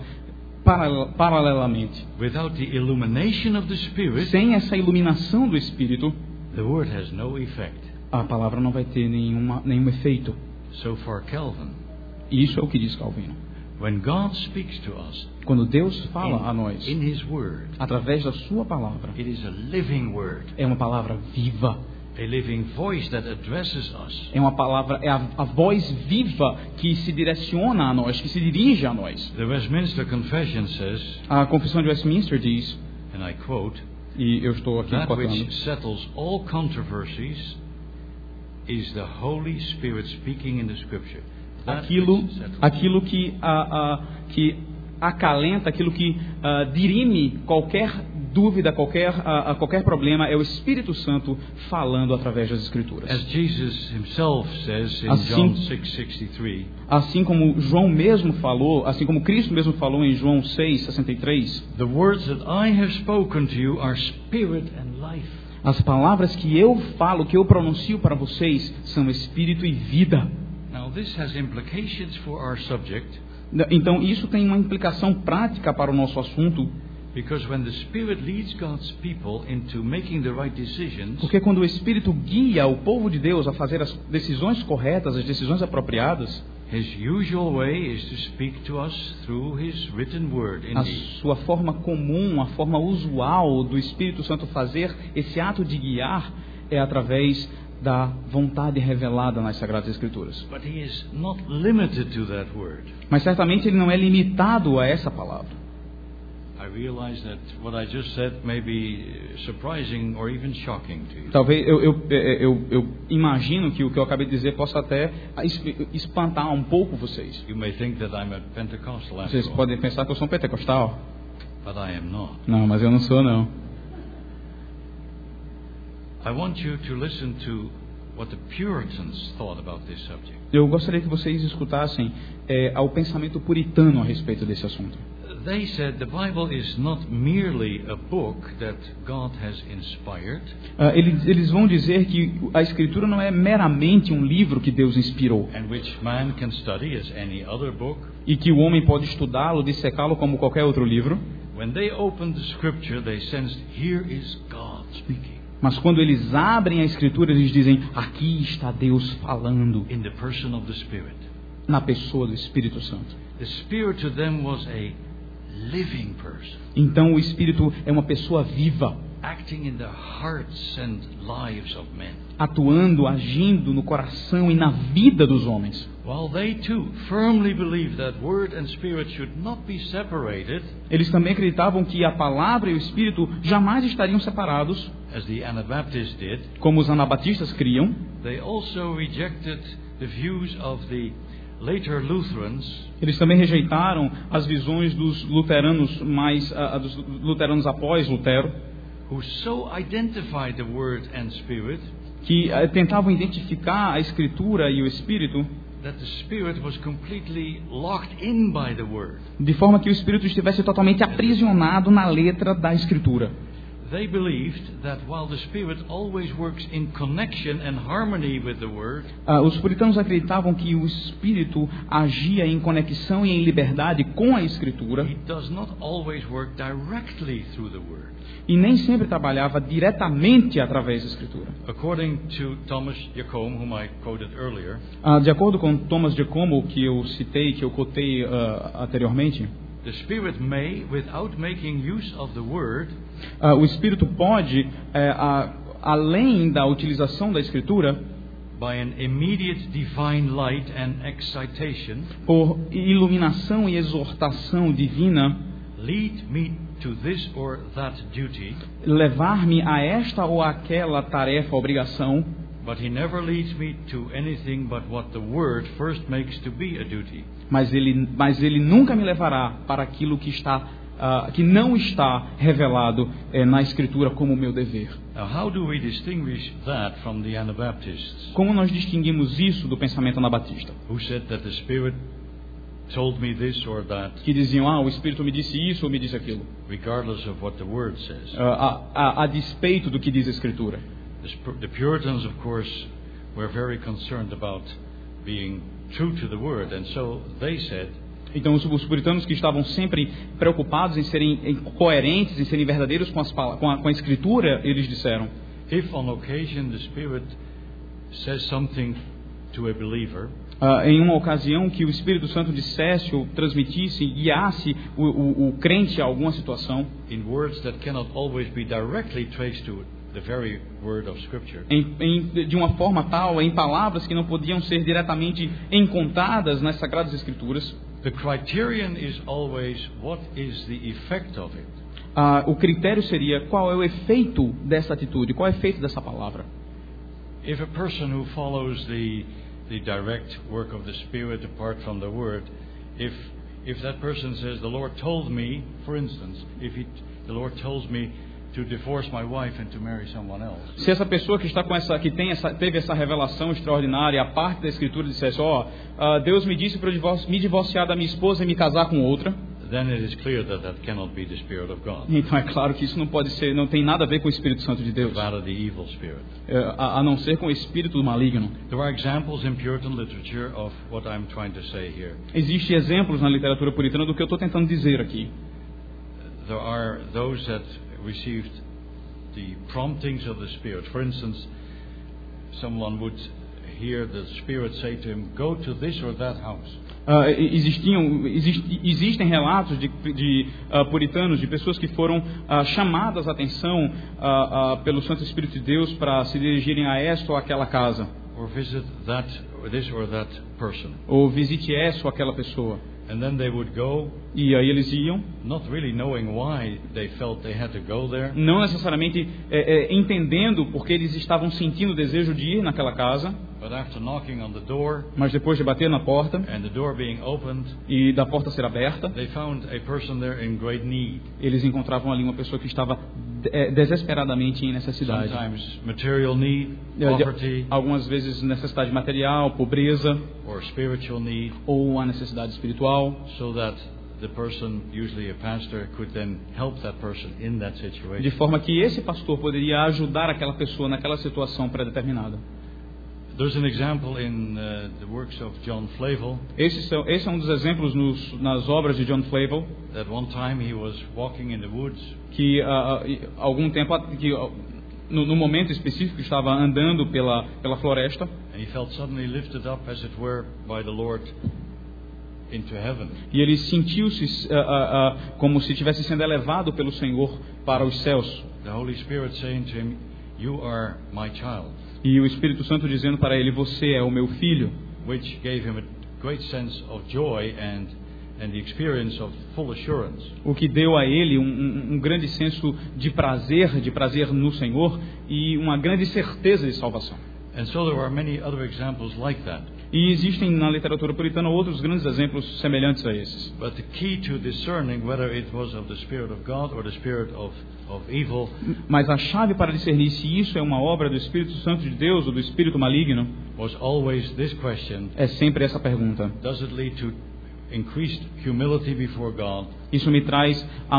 paralelamente. Without the illumination of the Spirit, sem essa iluminação do Espírito, the word has no effect. A palavra não vai ter nenhum efeito. So far, Calvin. Isso é o que diz Calvino. When God speaks to us, quando Deus fala a nós, in His word, através da sua palavra, it is a living word. É uma palavra viva. A living voice that addresses us. É uma palavra, é a voz viva que se direciona a nós, que se dirige a nós. The Westminster Confession says, a Confissão de Westminster diz, and I quote, e eu estou aqui that cotando, which settles all controversies is the Holy Spirit speaking in the Scripture. Aquilo que acalenta, aquilo que dirime qualquer dúvida, qualquer problema, é o Espírito Santo falando através das Escrituras. As Jesus himself says in John 6:63. Assim como João mesmo falou, assim como Cristo mesmo falou em João 6:63. The words that I have spoken to you are spirit and life. As palavras que eu falo, que eu pronuncio para vocês, são espírito e vida. Now this has implications for our subject. Então isso tem uma implicação prática para o nosso assunto. Because when the Spirit leads God's people into making the right decisions, porque quando o Espírito guia o povo de Deus a fazer as decisões corretas, as decisões apropriadas, His usual way is to speak to us through His written word. A sua forma comum, a forma usual do Espírito Santo fazer esse ato de guiar é através da vontade revelada nas Sagradas Escrituras. But he is not limited to that word. Mas certamente ele não é limitado a essa palavra. I realize that what I just said may be surprising or even shocking to you. Talvez eu imagino que o que eu acabei de dizer possa até espantar um pouco vocês. You may think that I'm a Pentecostal. Vocês podem pensar que eu sou um pentecostal. But I am not. Não, mas eu não sou não. I want you to listen to what the Puritans thought about this subject. Eu gostaria que vocês escutassem ao pensamento puritano a respeito desse assunto. They said the Bible is not merely a book that God has inspired. Eles vão dizer que a Escritura não é meramente um livro que Deus inspirou. And which man can study as any other book. E que o homem pode estudá-lo, dissecá-lo como qualquer outro livro. when they opened the scripture, they sensed, here is God speaking. Mas quando eles abrem a Escritura, eles dizem, aqui está Deus falando, In the person of the Spirit. na pessoa do Espírito Santo. The Spirit to them was a living person, Então o Espírito é uma pessoa viva, acting in the hearts and lives of men. atuando, agindo no coração e na vida dos homens. While they too firmly believed that Word and Spirit should not be separated, Eles também acreditavam que a palavra e o Espírito jamais estariam separados, as the Anabaptists did, como os anabatistas criam. they also rejected the views of the later Lutherans, Eles também rejeitaram as visões dos luteranos dos luteranos após Lutero, who so identified the Word and Spirit que tentavam identificar a Escritura e o Espírito that the Spirit was completely locked in by the Word. de forma que o Espírito estivesse totalmente aprisionado na letra da Escritura. They believed that while the Spirit always works in connection and harmony with the Word, Os puritanos acreditavam que o Espírito agia em conexão e em liberdade com a Escritura He does not always work directly through the Word. e nem sempre trabalhava diretamente através da Escritura. According to Thomas Jacome, whom I quoted earlier, De acordo com Thomas Jacome, que eu citei, que eu cotei anteriormente, the Spirit may, without making use of the Word, o Espírito pode, além da utilização da Escritura, by an immediate divine light and excitation, por iluminação e exortação divina, lead me to this or that duty, levar-me a esta ou aquela tarefa, obrigação, but He never leads me to anything but what the Word first makes to be a duty. mas ele nunca me levará para aquilo que não está revelado na Escritura como meu dever. Now, how do we distinguish that from the Anabaptists, Como nós distinguimos isso do pensamento anabatista? who said that the Spirit told me this or that, Que diziam, o Espírito me disse isso ou me disse aquilo, regardless of what the Word says? a despeito do que diz a Escritura. The Puritans, of course, were very concerned about being true to the Word, and so they said, Então os puritanos, que estavam sempre preocupados em serem coerentes, em serem verdadeiros com a Escritura, eles disseram, if on occasion the Spirit says something to a believer, em uma ocasião que o Espírito Santo dissesse ou transmitisse, guiasse o crente a alguma situação, in words that cannot always be directly traced to the very word of Scripture, de uma forma tal, em palavras que não podiam ser diretamente encontradas nas Sagradas Escrituras, the criterion is always what is the effect of it. O critério seria qual é o efeito dessa atitude, qual é o efeito dessa palavra. If a person who follows the direct work of the Spirit apart from the Word, if that person says, the Lord told me, for instance, the Lord tells me to divorce my wife and to marry someone else, Se essa pessoa que está teve essa revelação extraordinária, a parte da Escritura dissesse, Deus me disse para me divorciar da minha esposa e me casar com outra, then it is clear that that cannot be the Spirit of God, então é claro que isso não tem nada a ver com o Espírito Santo de Deus, rather the evil spirit. a não ser com o espírito maligno. There are examples in Puritan literature of what I'm trying to say here. Existem exemplos na literatura puritana do que eu estou tentando dizer aqui. There are those that received the promptings of the Spirit. For instance, someone would hear the Spirit say to him, go to this or that house. Existem relatos de puritanos, de pessoas que foram chamadas a atenção pelo Santo Espírito de Deus para se dirigirem a esta ou aquela casa, Or visit this or that person. ou visite essa ou aquela pessoa. And then they would go, E aí eles iam, not really knowing why they felt they had to go there, não necessariamente entendendo porque eles estavam sentindo o desejo de ir naquela casa, but after knocking on the door mas depois de bater na porta and the door being opened, e da porta ser aberta, they found a person there in great need. eles encontravam ali uma pessoa que estava desesperadamente em necessidade. Sometimes material need, poverty, Algumas vezes necessidade material, pobreza, or spiritual need, ou a necessidade espiritual, so that the person, usually a pastor, could then help that person in that de situation. forma que esse pastor poderia ajudar aquela pessoa naquela situação pré-determinada. There's an example in the works of John Flavel. Esse é um dos exemplos nas obras de John Flavel, That one time he was walking in the woods, que algum tempo, no momento específico, estava andando pela floresta and he felt suddenly lifted up, as it were, by the Lord into heaven. e ele sentiu-se como se estivesse sendo elevado pelo Senhor para os céus. The Holy Spirit saying to him, "You are my child," E o Espírito Santo dizendo para ele: você é o meu filho, which gave him a great sense of joy and the experience of full assurance. o que deu a ele um grande senso de prazer no Senhor e uma grande certeza de salvação. And so there are many other examples like that. E existem na literatura puritana outros grandes exemplos semelhantes a esses. But the key to discerning whether it was of the Spirit of God or the spirit of evil Mas a chave para discernir se isso é uma obra do Espírito Santo de Deus ou do Espírito maligno was always this question: é sempre essa pergunta. does it lead to increased humility before God, Isso me traz a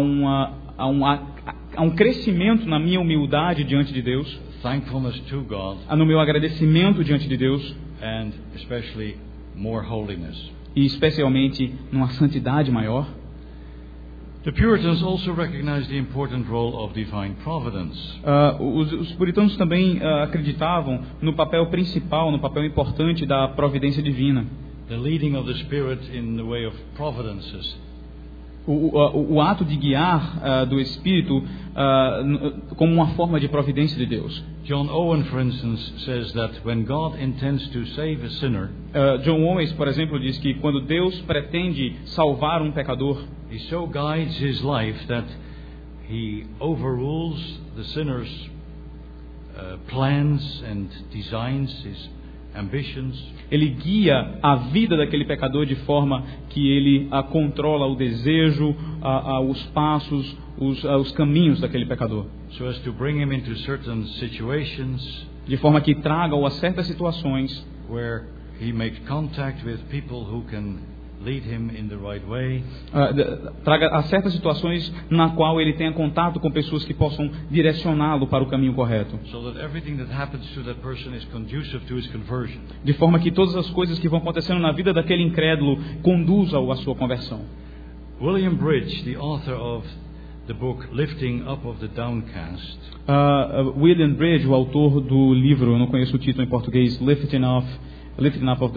um crescimento na minha humildade diante de Deus, thankfulness to God, no meu agradecimento diante de Deus and especially more holiness? e especialmente numa santidade maior? The Puritans also recognized the important role of divine providence. Os puritanos também acreditavam no papel principal, no papel importante da providência divina. The leading of the Spirit in the way of providences. O ato de guiar do Espírito como uma forma de providência de Deus. John Owen, for instance, says that when God intends to save a sinner, John Owen, por exemplo, diz que quando Deus pretende salvar um pecador, He so guides his life that He overrules the sinner's plans and designs, his ambitions. Ele guia a vida daquele pecador de forma que ele controla o desejo, os passos, os caminhos daquele pecador. So as to bring him into certain situations De forma que traga-o a certas situações where he makes contact with people who can lead him in the right way. Traga a certas situações na qual ele tenha contato com pessoas que possam direcioná-lo para o caminho correto. So that everything that happens to that person is conducive to his conversion. De forma que todas as coisas que vão acontecendo na vida daquele incrédulo conduzam-o à sua conversão. William Bridge, the author of the book Lifting Up of the Downcast, William Bridge, o autor do livro, eu não conheço o título em português, Lifting Up of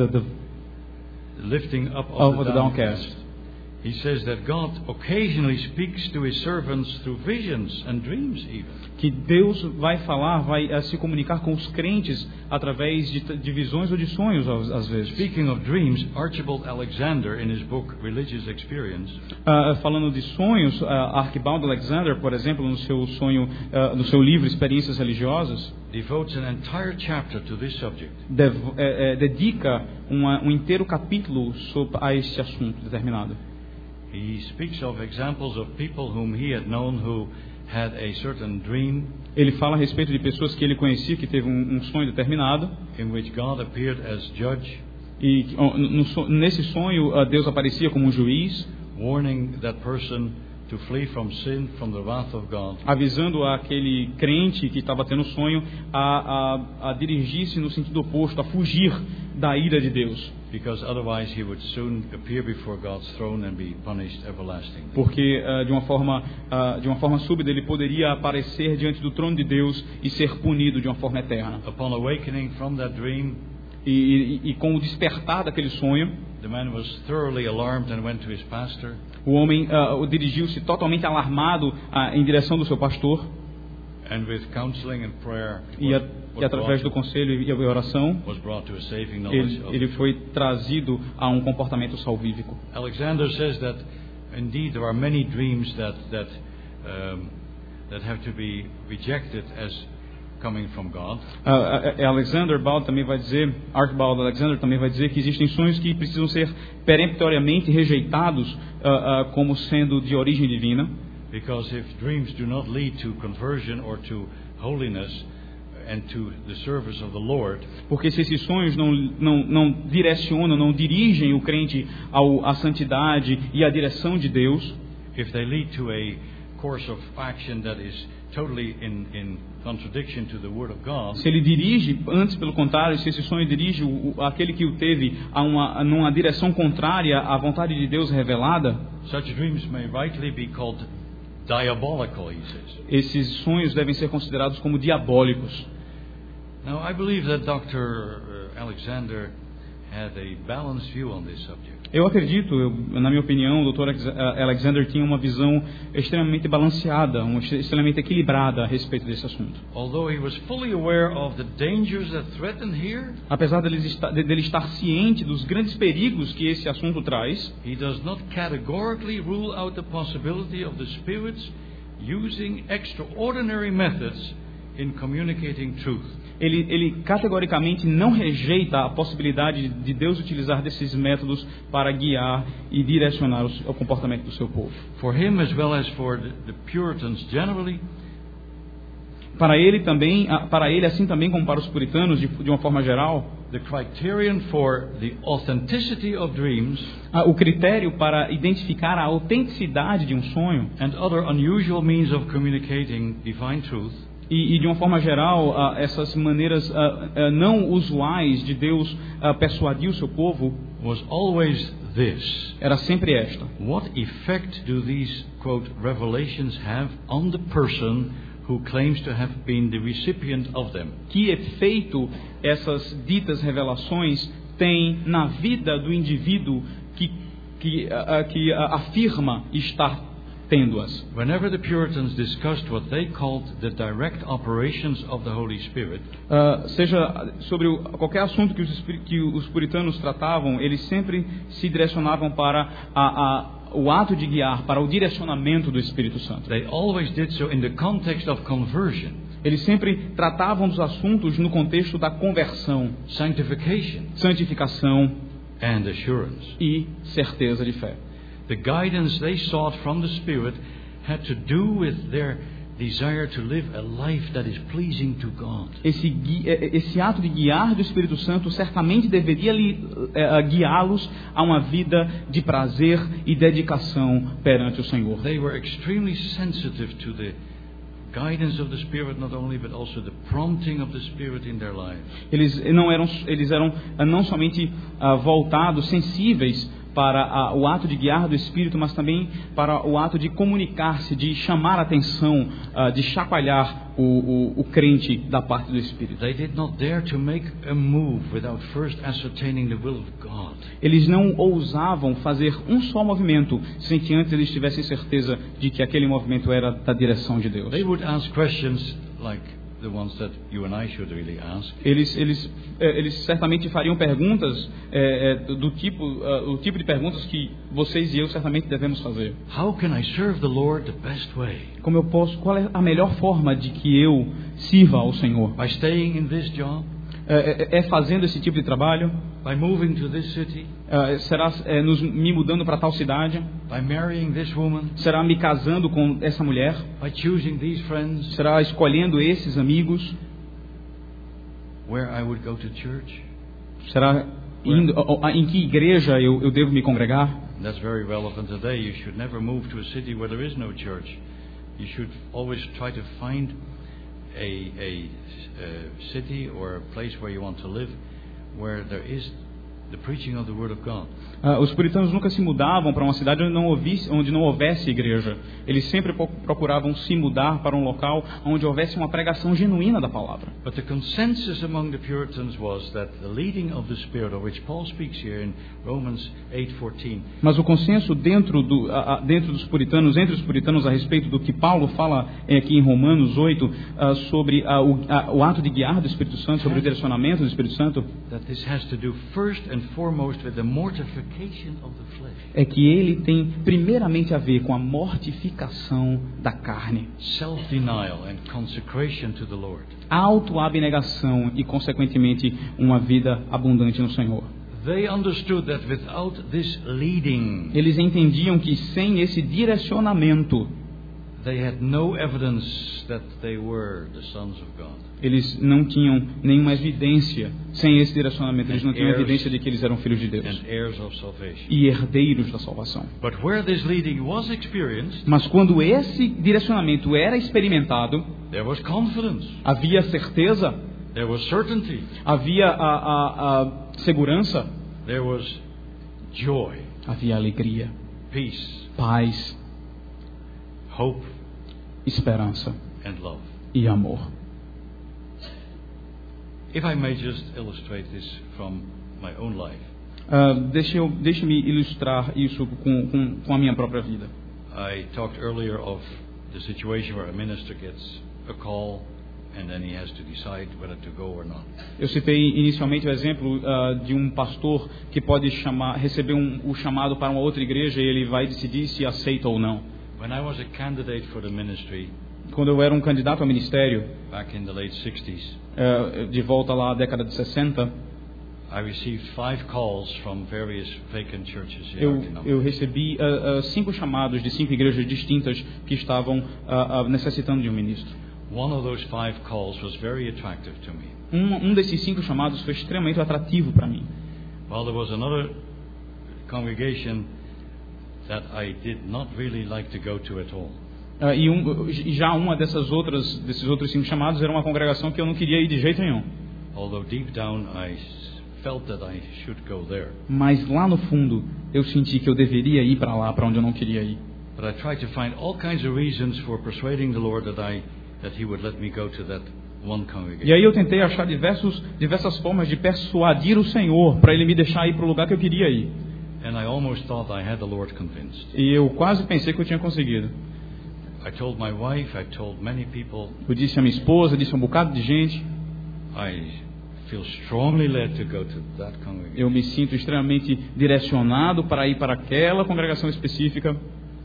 the Downcast. He says that God occasionally speaks to His servants through visions and dreams even. Que Deus vai se comunicar com os crentes através de visões ou de sonhos às vezes. Speaking of dreams, Archibald Alexander, in his book Religious Experience, falando de sonhos, Archibald Alexander, por exemplo, no seu livro Experiências Religiosas, devotes an entire chapter to this subject. Dedica um inteiro capítulo a este assunto determinado. He speaks of examples of people whom he had known who had a certain dream. Ele fala a respeito de pessoas que ele conhecia que teve um sonho determinado. In which God appeared as judge. E nesse sonho Deus aparecia como um juiz, warning that person to flee from sin, from the wrath of God. Avisando aquele crente que estava tendo sonho a dirigir-se no sentido oposto, a fugir da ira de Deus. Because otherwise he would soon appear before God's throne and be punished everlastingly. Porque de uma forma súbita ele poderia aparecer diante do trono de Deus e ser punido de uma forma eterna. Upon awakening from that dream, e com o despertar daquele sonho, the man was thoroughly alarmed and went to his pastor. O homem dirigiu-se totalmente alarmado em direção do seu pastor. And with counseling and prayer, e através do conselho e oração, ele foi trazido a um comportamento salvífico. Alexander says that indeed there are many dreams that have to be rejected as coming from God. Archibald também vai dizer que existem sonhos que precisam ser peremptoriamente rejeitados como sendo de origem divina. Because if dreams do not lead to conversion or to holiness and to the service of the Lord, porque se esses sonhos não direcionam, não dirigem o crente à santidade e à direção de Deus, if they lead to a course of action that is totally in contradiction to the Word of God, se ele dirige, antes pelo contrário, se esse sonho dirige aquele que o teve numa direção contrária à vontade de Deus revelada, such dreams may rightly be called diabolical, he says. Esses sonhos devem ser considerados como diabólicos. Now, I believe that Dr. Alexander had a balanced view on this subject. Eu acredito, na minha opinião, o Dr. Alexander tinha uma visão extremamente balanceada, extremamente equilibrada a respeito desse assunto. Although he was fully aware of the dangers that threaten here, apesar dele estar ciente dos grandes perigos que esse assunto traz, he does not categorically rule out the possibility of the spirits using extraordinary methods in communicating truth. Ele categoricamente não rejeita a possibilidade de Deus utilizar desses métodos para guiar e direcionar o comportamento do seu povo. For him as well as for the Puritans generally, para ele assim também como para os puritanos de uma forma geral, the criterion for the authenticity of dreams, o critério para identificar a autenticidade de um sonho, and other unusual means of communicating divine truth, e de uma forma geral, essas maneiras não usuais de Deus persuadir o seu povo, was always this: era sempre esta. What effect do these, quote, revelations have on the person who claims to have been the recipient of them? Que efeito essas ditas revelações têm na vida do indivíduo que afirma estar tendo-as? Whenever the Puritans discussed what they called the direct operations of the Holy Spirit, seja sobre qualquer assunto que os puritanos tratavam, eles sempre se direcionavam para o ato de guiar, para o direcionamento do Espírito Santo. They always did so in the context of conversion. Eles sempre tratavam dos assuntos no contexto da conversão, santificação and assurance, e certeza de fé. The guidance they sought from the Spirit had to do with their desire to live a life that is pleasing to God. Esse ato de guiar do Espírito Santo certamente deveria guiá-los a uma vida de prazer e dedicação perante o Senhor. They were extremely sensitive to the guidance of the Spirit, not only but also the prompting of the Spirit in their lives. Eles eram não somente voltados, sensíveis para o ato de guiar do Espírito, mas também para o ato de comunicar-se, de chamar a atenção, de chacoalhar o crente da parte do Espírito. They did not dare to make a move without first ascertaining the will of God. Eles não ousavam fazer um só movimento sem que antes eles tivessem certeza de que aquele movimento era da direção de Deus. They would ask questions like the ones that you and I should really ask. Eles certamente fariam perguntas do tipo de perguntas que vocês e eu certamente devemos fazer. How can I serve the Lord the best way? Qual é a melhor forma de que eu sirva ao Senhor? By staying in this job? Fazendo esse tipo de trabalho? By moving to this city? Será me mudando para tal cidade? By marrying this woman? Será me casando com essa mulher? By choosing these friends? Será escolhendo esses amigos? Where I would go to church? Será em que igreja eu devo me congregar? That's very relevant today. You should never move to a city where there is no church. You should always try to find a city or a place where you want to live where there is the preaching of the Word of God. Os puritanos nunca se mudavam para uma cidade onde não houvesse igreja. Eles sempre procuravam se mudar para um local onde houvesse uma pregação genuína da palavra. But the consensus among the Puritans was that the leading of the Spirit, of which Paul speaks here in Romans 8:14. Mas o consenso dentro dos puritanos, entre os puritanos, a respeito do que Paulo fala aqui em Romanos 8 sobre o ato de guiar do Espírito Santo, sobre o direcionamento do Espírito Santo, that this has to do first and foremost with the mortification of the flesh. É que ele tem primeiramente a ver com a mortificação da carne, self-denial and consecration to the Lord. Autoabnegação e consequentemente uma vida abundante no Senhor. They understood that without this leading, eles entendiam que sem esse direcionamento, they had no evidence that they were the sons of God. Eles não tinham nenhuma evidência, sem esse direcionamento, eles não tinham heirs, evidência de que eles eram filhos de Deus and heirs of salvation. e herdeiros da salvação. But where this leading was experienced, Mas quando esse direcionamento era experimentado, there was confidence, havia certeza, there was certainty, havia a segurança, there was joy, havia alegria, peace, paz, hope, esperança and love. e amor. If I may just illustrate this from my own life. Deixe-me ilustrar isso com a minha própria vida. I talked earlier of the situation where a minister gets a call and then he has to decide whether to go or not. Eu citei inicialmente o exemplo de um pastor que pode receber o chamado para uma outra igreja e ele vai decidir se aceita ou não. When I was a candidate for the ministry Quando eu era um candidato ao ministério, back in the late 60s, de volta lá à década de 60, I received 5 calls from various vacant churches here in eu recebi 5 chamados de 5 igrejas distintas que estavam necessitando de um ministro. One of those 5 calls was very attractive to me. Um desses 5 chamados foi extremamente atrativo para mim. While there was another congregation that I did not really like to go to at all. E já uma desses outros 5 chamados era uma congregação que eu não queria ir de jeito nenhum. Although deep down I felt that I should go there. Mas lá no fundo eu senti que eu deveria ir para lá, para onde eu não queria ir. But I tried to find all kinds of reasons for persuading the Lord that He would let me go to that one congregation. E aí eu tentei achar diversas formas de persuadir o Senhor para Ele me deixar ir para o lugar que eu queria ir. And I almost thought I had the Lord convinced. E eu quase pensei que eu tinha conseguido. I told my wife, I told many people. Eu disse a minha esposa, disse a um bocado de gente. I feel strongly led to go to that congregation. Eu me sinto extremamente direcionado para ir para aquela congregação específica.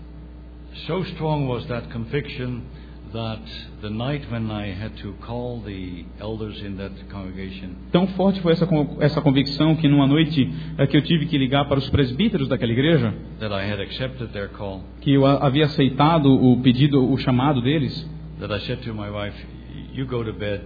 So strong was that conviction that the night when I had to call the elders in that congregation. Tão forte foi essa convicção que numa noite que eu tive que ligar para os presbíteros daquela igreja, That I had accepted their call. que eu havia aceitado o pedido, o chamado deles. That I said to my wife, "You go to bed.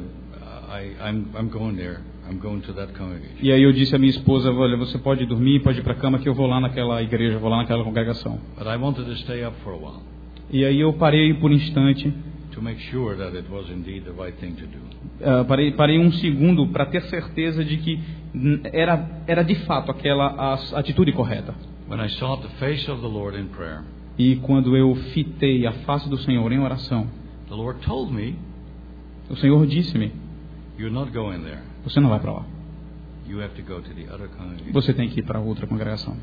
I'm going there. I'm going to that congregation." E aí eu disse à minha esposa, olha, você pode dormir, pode ir para a cama que eu vou lá naquela igreja, vou lá naquela congregação. But I wanted to stay up for a while. E aí eu parei por um instante, To make sure that it was indeed the right thing to do. parei um segundo para ter certeza de que era de fato aquela a atitude correta. When I sought the face of the Lord in prayer, E quando eu fitei a face do Senhor em oração, the Lord told me, o Senhor disse-me, "You're not going there. você não vai para lá, You have to go to the other congregation." você tem que ir para outra congregação.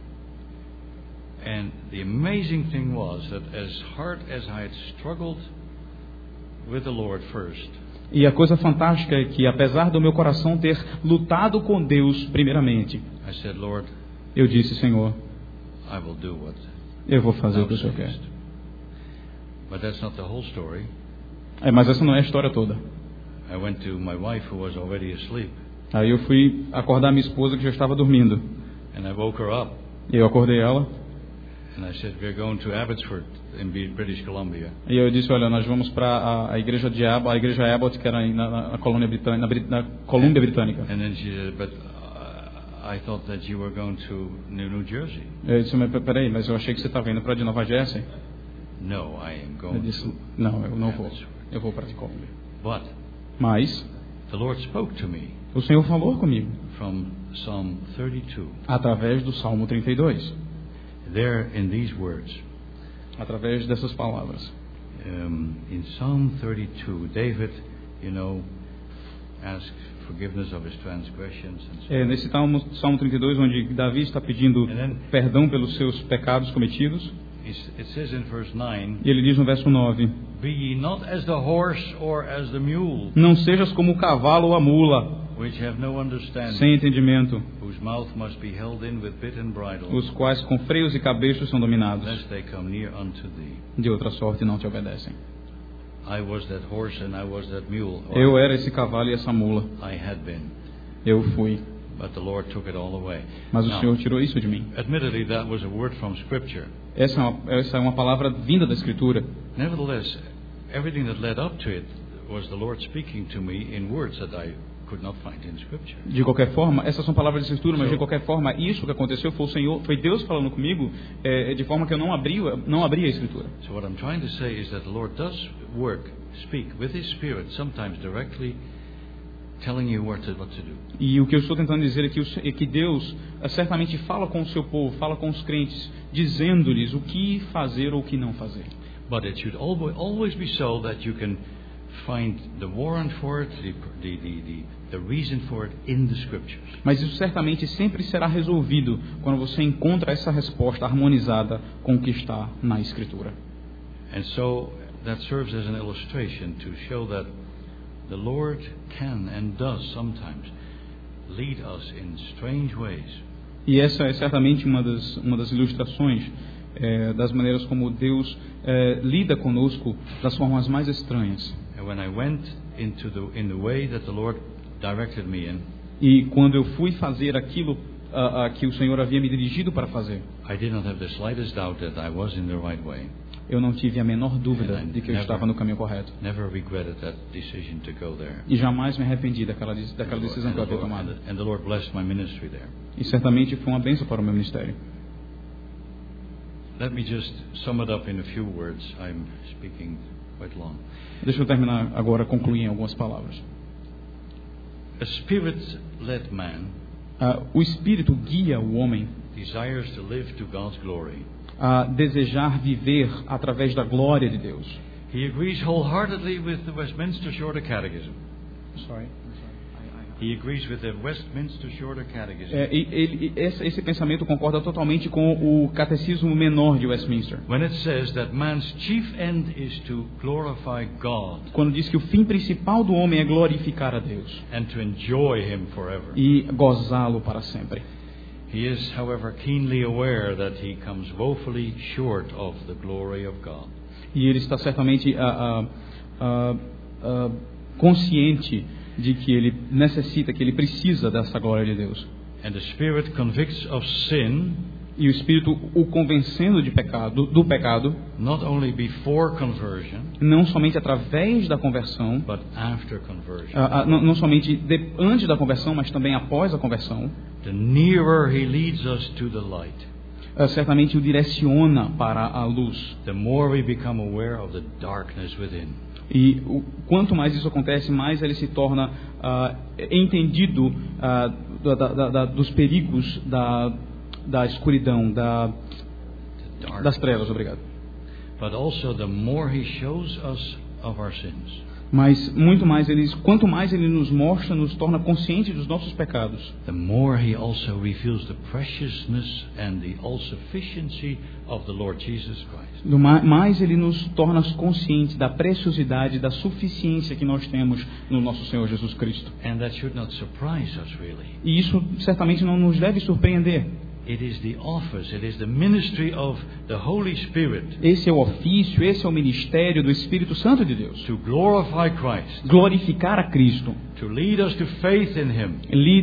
And the amazing thing was that as hard as I had struggled with the Lord first, E a coisa fantástica é que, apesar do meu coração ter lutado com Deus primeiramente, I said, "Lord, eu disse, Senhor, I will do what eu vou fazer o thou que o Senhor quer. sayest." But that's not the whole story. Mas essa não é a história toda. I went to my wife who was already asleep, Aí eu fui acordar minha esposa que já estava dormindo. and I woke her up, Eu acordei ela and I said, "We're going to Abbotsford in British Columbia." e eu disse, olha, nós vamos para a igreja de Abbott, a igreja Abbott, que era na Colônia Britânica, na Colômbia Britânica. And then she said, "But I thought that you were going to New Jersey." Eu disse, mas peraí, mas eu achei que você estava indo para de Nova Jersey. No, I am Eu going disse, to. não, eu não vou. Eu vou para de Colômbia. But Mas the Lord spoke to me o Senhor falou comigo from Psalm 32. através do Salmo 32, There in these words, através dessas palavras. in Psalm 32, David, asked forgiveness of his transgressions and so on. Nesse Salmo 32, onde Davi está pedindo And then perdão pelos seus pecados cometidos, it says in verse 9, e ele diz no verso 9, "Be ye not as the horse or as the mule, não sejas como o cavalo ou a mula, which have no understanding, sem entendimento, whose mouth must be held in with bit and bridle, os quais com freios e cabestos são dominados, lest they come near unto thee." de outra sorte não te obedecem. I was that horse and I was that mule. Or Eu era esse cavalo e essa mula. I had been, Eu fui. but the Lord took it all away. Mas o Now, Senhor tirou isso de mim. admittedly, that was a word from Scripture. Essa é uma palavra vinda da Escritura. Nevertheless, everything that led up to it was the Lord speaking to me in words that I could not find in Scripture. De qualquer forma, essas são palavras de escritura, mas de qualquer forma, isso que aconteceu foi o Senhor, foi Deus falando comigo, de forma que eu não abri a escritura. So what I'm trying to say is that the Lord does speak with His Spirit, sometimes directly telling you what to do. E o que eu estou tentando dizer é que Deus certamente fala com o seu povo, fala com os crentes, dizendo-lhes o que fazer ou o que não fazer. But it should always be so that you can find the warrant for it, the reason for it in the Scriptures. Mas isso certamente sempre será resolvido quando você encontra essa resposta harmonizada com o que está na Escritura. And so that serves as an illustration to show that the Lord can and does sometimes lead us in strange ways. E essa é certamente uma das ilustrações das maneiras como Deus lida conosco das formas mais estranhas. And when I went in the way that the Lord directed me in, e quando eu fui fazer aquilo que o Senhor havia me dirigido para fazer, I did not have the slightest doubt that I was in the right way. Eu não tive a menor dúvida de que eu estava no caminho correto. Never regretted that decision to go there. E jamais me arrependi daquela decisão que eu havia tomado. And the Lord blessed my ministry there. E certamente foi uma bênção para o meu ministério. Let me just sum it up in a few words. I'm speaking quite long. Deixa eu terminar agora, concluir em algumas palavras. A spirit-led man o Espírito guia o homem desires to live to God's glory. A desejar viver através da glória de Deus. He agrees wholeheartedly with the Westminster Shorter Catechism. He agrees with the Westminster Shorter Catechism. Esse pensamento concorda totalmente com o Catecismo Menor de Westminster. When it says that man's chief end is to glorify God. Quando diz que o fim principal do homem é glorificar a Deus. And to enjoy Him forever. E gozá-lo para sempre. He is, however, keenly aware that he comes woefully short of the glory of God. E ele está certamente consciente de que ele necessita, que ele precisa dessa glória de Deus. And the Spirit convicts of sin. E o Espírito o convencendo do pecado, not only before conversion, não somente através da conversão, but after conversion. Não somente antes da conversão, mas também após a conversão. The nearer he leads us to the light. Certamente o direciona para a luz. The more we become aware of the darkness within. E quanto mais isso acontece, mais ele se torna entendido dos perigos da escuridão, das trevas. Obrigado. But also the more he shows us of our sins. Mas quanto mais ele nos mostra, nos torna conscientes dos nossos pecados. The more he also reveals the preciousness and the all-sufficiency of the Lord Jesus Christ. Mais ele nos torna conscientes da preciosidade, da suficiência que nós temos no nosso Senhor Jesus Cristo. And that should not surprise us really. E isso certamente não nos deve surpreender. It is the office, it is the ministry of the Holy Spirit. Esse é o ofício, esse é o ministério do Espírito Santo de Deus. To glorify Christ. Glorificar a Cristo. To lead us to faith in Him.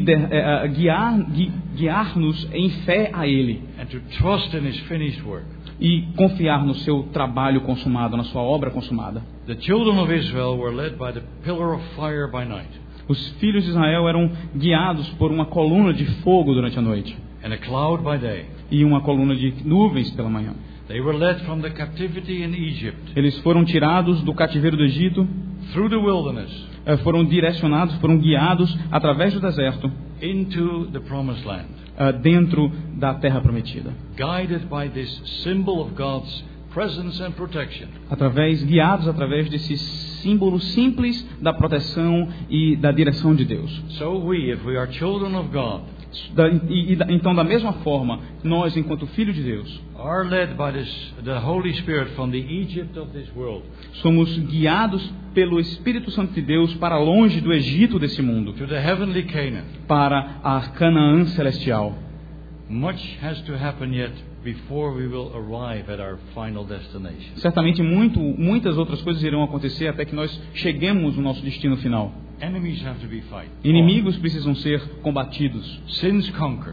Guiar-nos em fé a Ele. And to trust in His finished work. E confiar no seu trabalho consumado, na sua obra consumada. The children of Israel were led by the pillar of fire by night. Os filhos de Israel eram guiados por uma coluna de fogo durante a noite. And a cloud by day. E uma coluna de nuvens pela manhã. They were led from the captivity in Egypt. Eles foram tirados do cativeiro do Egito. Through the wilderness. Foram direcionados, foram guiados através do deserto. Into the promised land. Dentro da terra prometida. Guided by this symbol of God's presence and protection. Guiados através desse símbolo simples da proteção e da direção de Deus. So if we are children of God. Então, da mesma forma, nós, enquanto filhos de Deus, are led by the Holy Spirit from the Egypt of this world. Somos guiados pelo Espírito Santo de Deus para longe do Egito desse mundo, to the heavenly Canaan. Para a Canaã celestial. Much has to happen yet before we will arrive at our final destination. Certamente muitas outras coisas irão acontecer até que nós cheguemos no nosso destino final. Enemies have to be fight. Inimigos precisam ser combatidos. Sins conquered.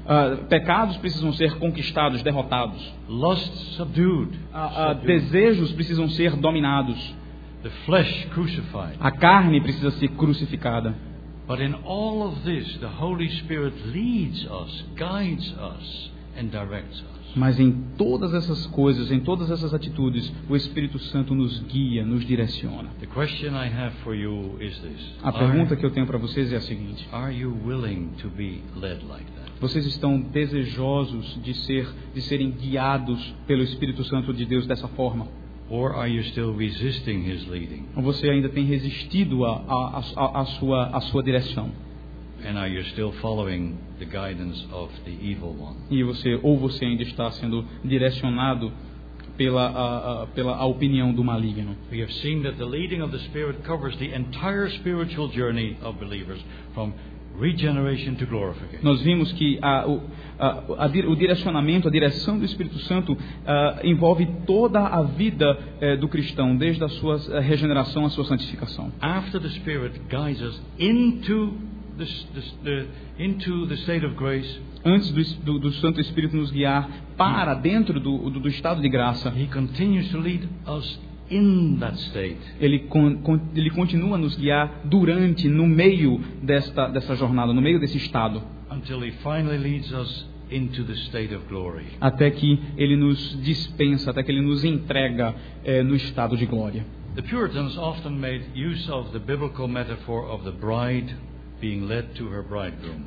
Pecados precisam ser conquistados, derrotados. Lust subdued. Desejos precisam ser dominados. The flesh crucified. A carne precisa ser crucificada. But in all of this, the Holy Spirit leads us, guides us, and directs us. Mas em todas essas coisas, em todas essas atitudes, o Espírito Santo nos guia, nos direciona. The question I have for you is this. A pergunta que eu tenho para vocês é a seguinte: Are you willing to be led like that? Vocês estão desejosos de serem guiados pelo Espírito Santo de Deus dessa forma? Or are you still resisting His leading? Ou você ainda tem resistido à sua direção? And are you still following the guidance of the evil one? E você ainda está sendo direcionado pela opinião do maligno? We have seen that the leading of the Spirit covers the entire spiritual journey of believers, from regeneration to glorification. Nós vimos que o direcionamento, a direção do Espírito Santo envolve toda a vida do cristão, desde a sua regeneração à sua santificação. After the Spirit guides us into the state of grace, antes do Santo Espírito nos guiar para dentro do estado de graça, He continues to lead us in that state. Ele continua a nos guiar no meio dessa jornada, no meio desse estado, Until He finally leads us into the state of glory. Até que Ele nos dispensa, até que Ele nos entrega no estado de glória. The Puritans often made use of the biblical metaphor of the bride being led to her bridegroom.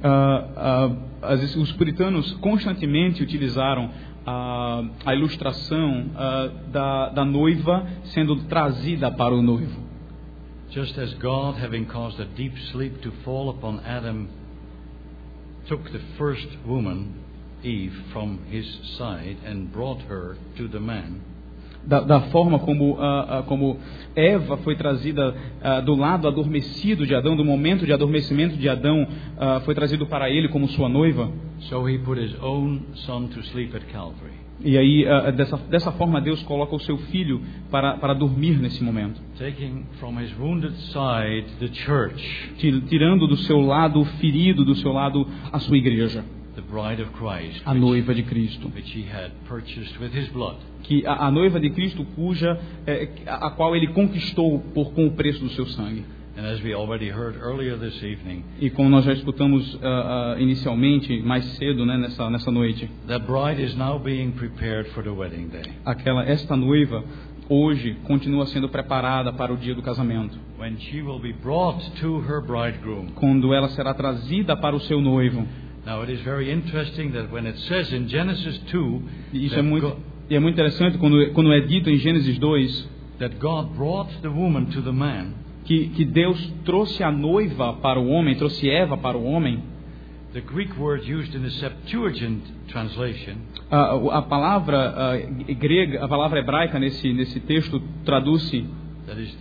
Os puritanos constantemente utilizaram a ilustração da noiva sendo trazida para o noivo. Just as God, having caused a deep sleep to fall upon Adam, took the first woman, Eve, from his side and brought her to the man. Da forma como Eva foi trazida do lado adormecido de Adão, do momento de adormecimento de Adão, foi trazido para ele como sua noiva. So he put his own son to sleep at Calvary. E aí, dessa forma, Deus coloca o seu filho para dormir nesse momento. Taking from his wounded side the church. Tirando do seu lado ferido, do seu lado a sua igreja. The bride of Christ, a noiva de Cristo. Which he had purchased with his blood. Que a noiva de Cristo a qual ele conquistou com o preço do seu sangue. And as we already heard earlier this evening, e como nós já escutamos inicialmente mais cedo, né, nessa noite, that bride is now being prepared for the wedding day. Esta noiva hoje continua sendo preparada para o dia do casamento. When she will be brought to her bridegroom. Quando ela será trazida para o seu noivo. Now it is very interesting that when it says in Genesis 2, isso é muito interessante quando é dito em Gênesis 2, that God brought the woman to the man. Que Deus trouxe a noiva para o homem, trouxe Eva para o homem. The Greek word used in the Septuagint translation. A palavra grega, a palavra hebraica nesse texto traduz-se. That is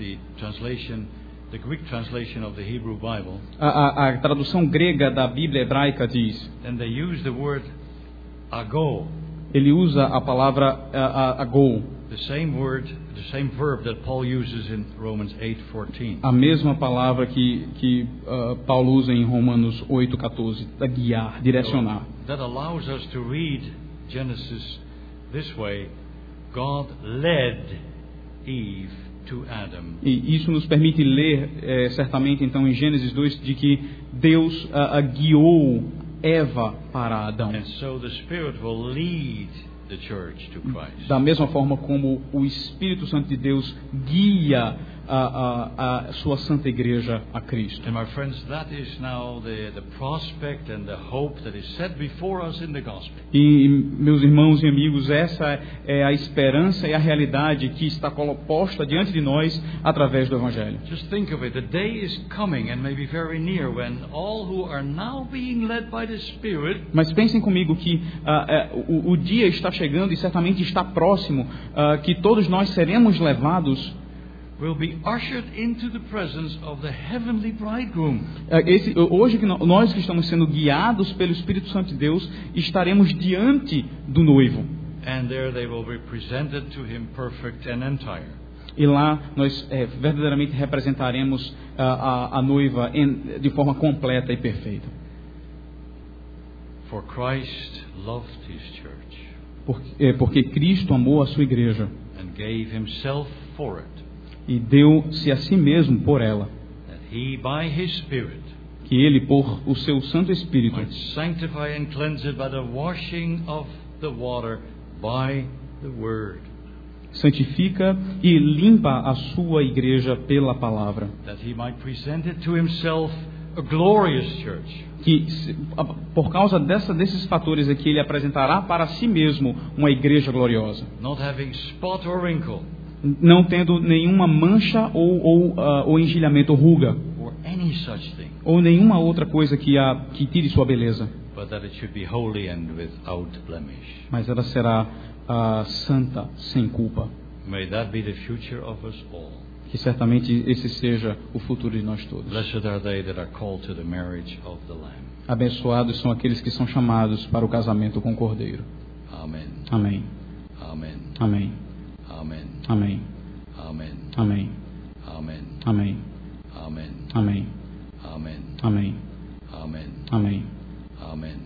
the Greek translation of the Hebrew Bible. A tradução grega da Bíblia hebraica diz. And they use the word ago. Ele usa a palavra ago. The same verb that Paul uses in Romans 8:14. A mesma palavra que Paulo usa em Romanos 8:14, guiar, direcionar. So that allows us to read Genesis this way: God led Eve to Adam. E isso nos permite ler certamente então em Gênesis 2 de que Deus guiou Eva para Adão. And so the Spirit will lead the church to Christ. Da mesma forma como o Espírito Santo de Deus guia a sua santa igreja a Cristo. And my friends, that is now the prospect and the hope that is set before us in the gospel. E meus irmãos e amigos, essa é a esperança e a realidade que está posta diante de nós através do Evangelho. Just think of it. The day is coming and maybe very near when all who are now being led by the Spirit. Mas pensem comigo que o dia está chegando e certamente está próximo que todos nós seremos levados. Will be ushered into the presence of the heavenly bridegroom. Hoje nós que estamos sendo guiados pelo Espírito Santo de Deus estaremos diante do noivo. And there they will be presented to him perfect and entire. E lá nós verdadeiramente representaremos a noiva de forma completa e perfeita. For Christ loved his church Porque Cristo amou a sua igreja and gave himself for it, e deu-se a si mesmo por ela, that he by his Spirit que Ele, por o seu Santo Espírito, might sanctify and cleanse it by the washing of the water by the word, santifica e limpa a sua igreja pela palavra, that he might present it to himself a glorious church, que por causa desses fatores aqui Ele apresentará para si mesmo uma igreja gloriosa, not having spot or wrinkle não tendo nenhuma mancha ou engelhamento ou ruga, or any such thing, ou nenhuma outra coisa que tire sua beleza, but that it should be holy and without blemish. mas ela será santa, sem culpa. May that be the future of us all. Que certamente esse seja o futuro de nós todos. Blessed are they that are called to the marriage of the Lamb. Abençoados são aqueles que são chamados para o casamento com o Cordeiro. Amen. Amém. Amen. Amém. Amen. Amém. Amen. Amém. Amen. Amém. Amen. Amém. Amen. Amém. Amen. Amém. Amen.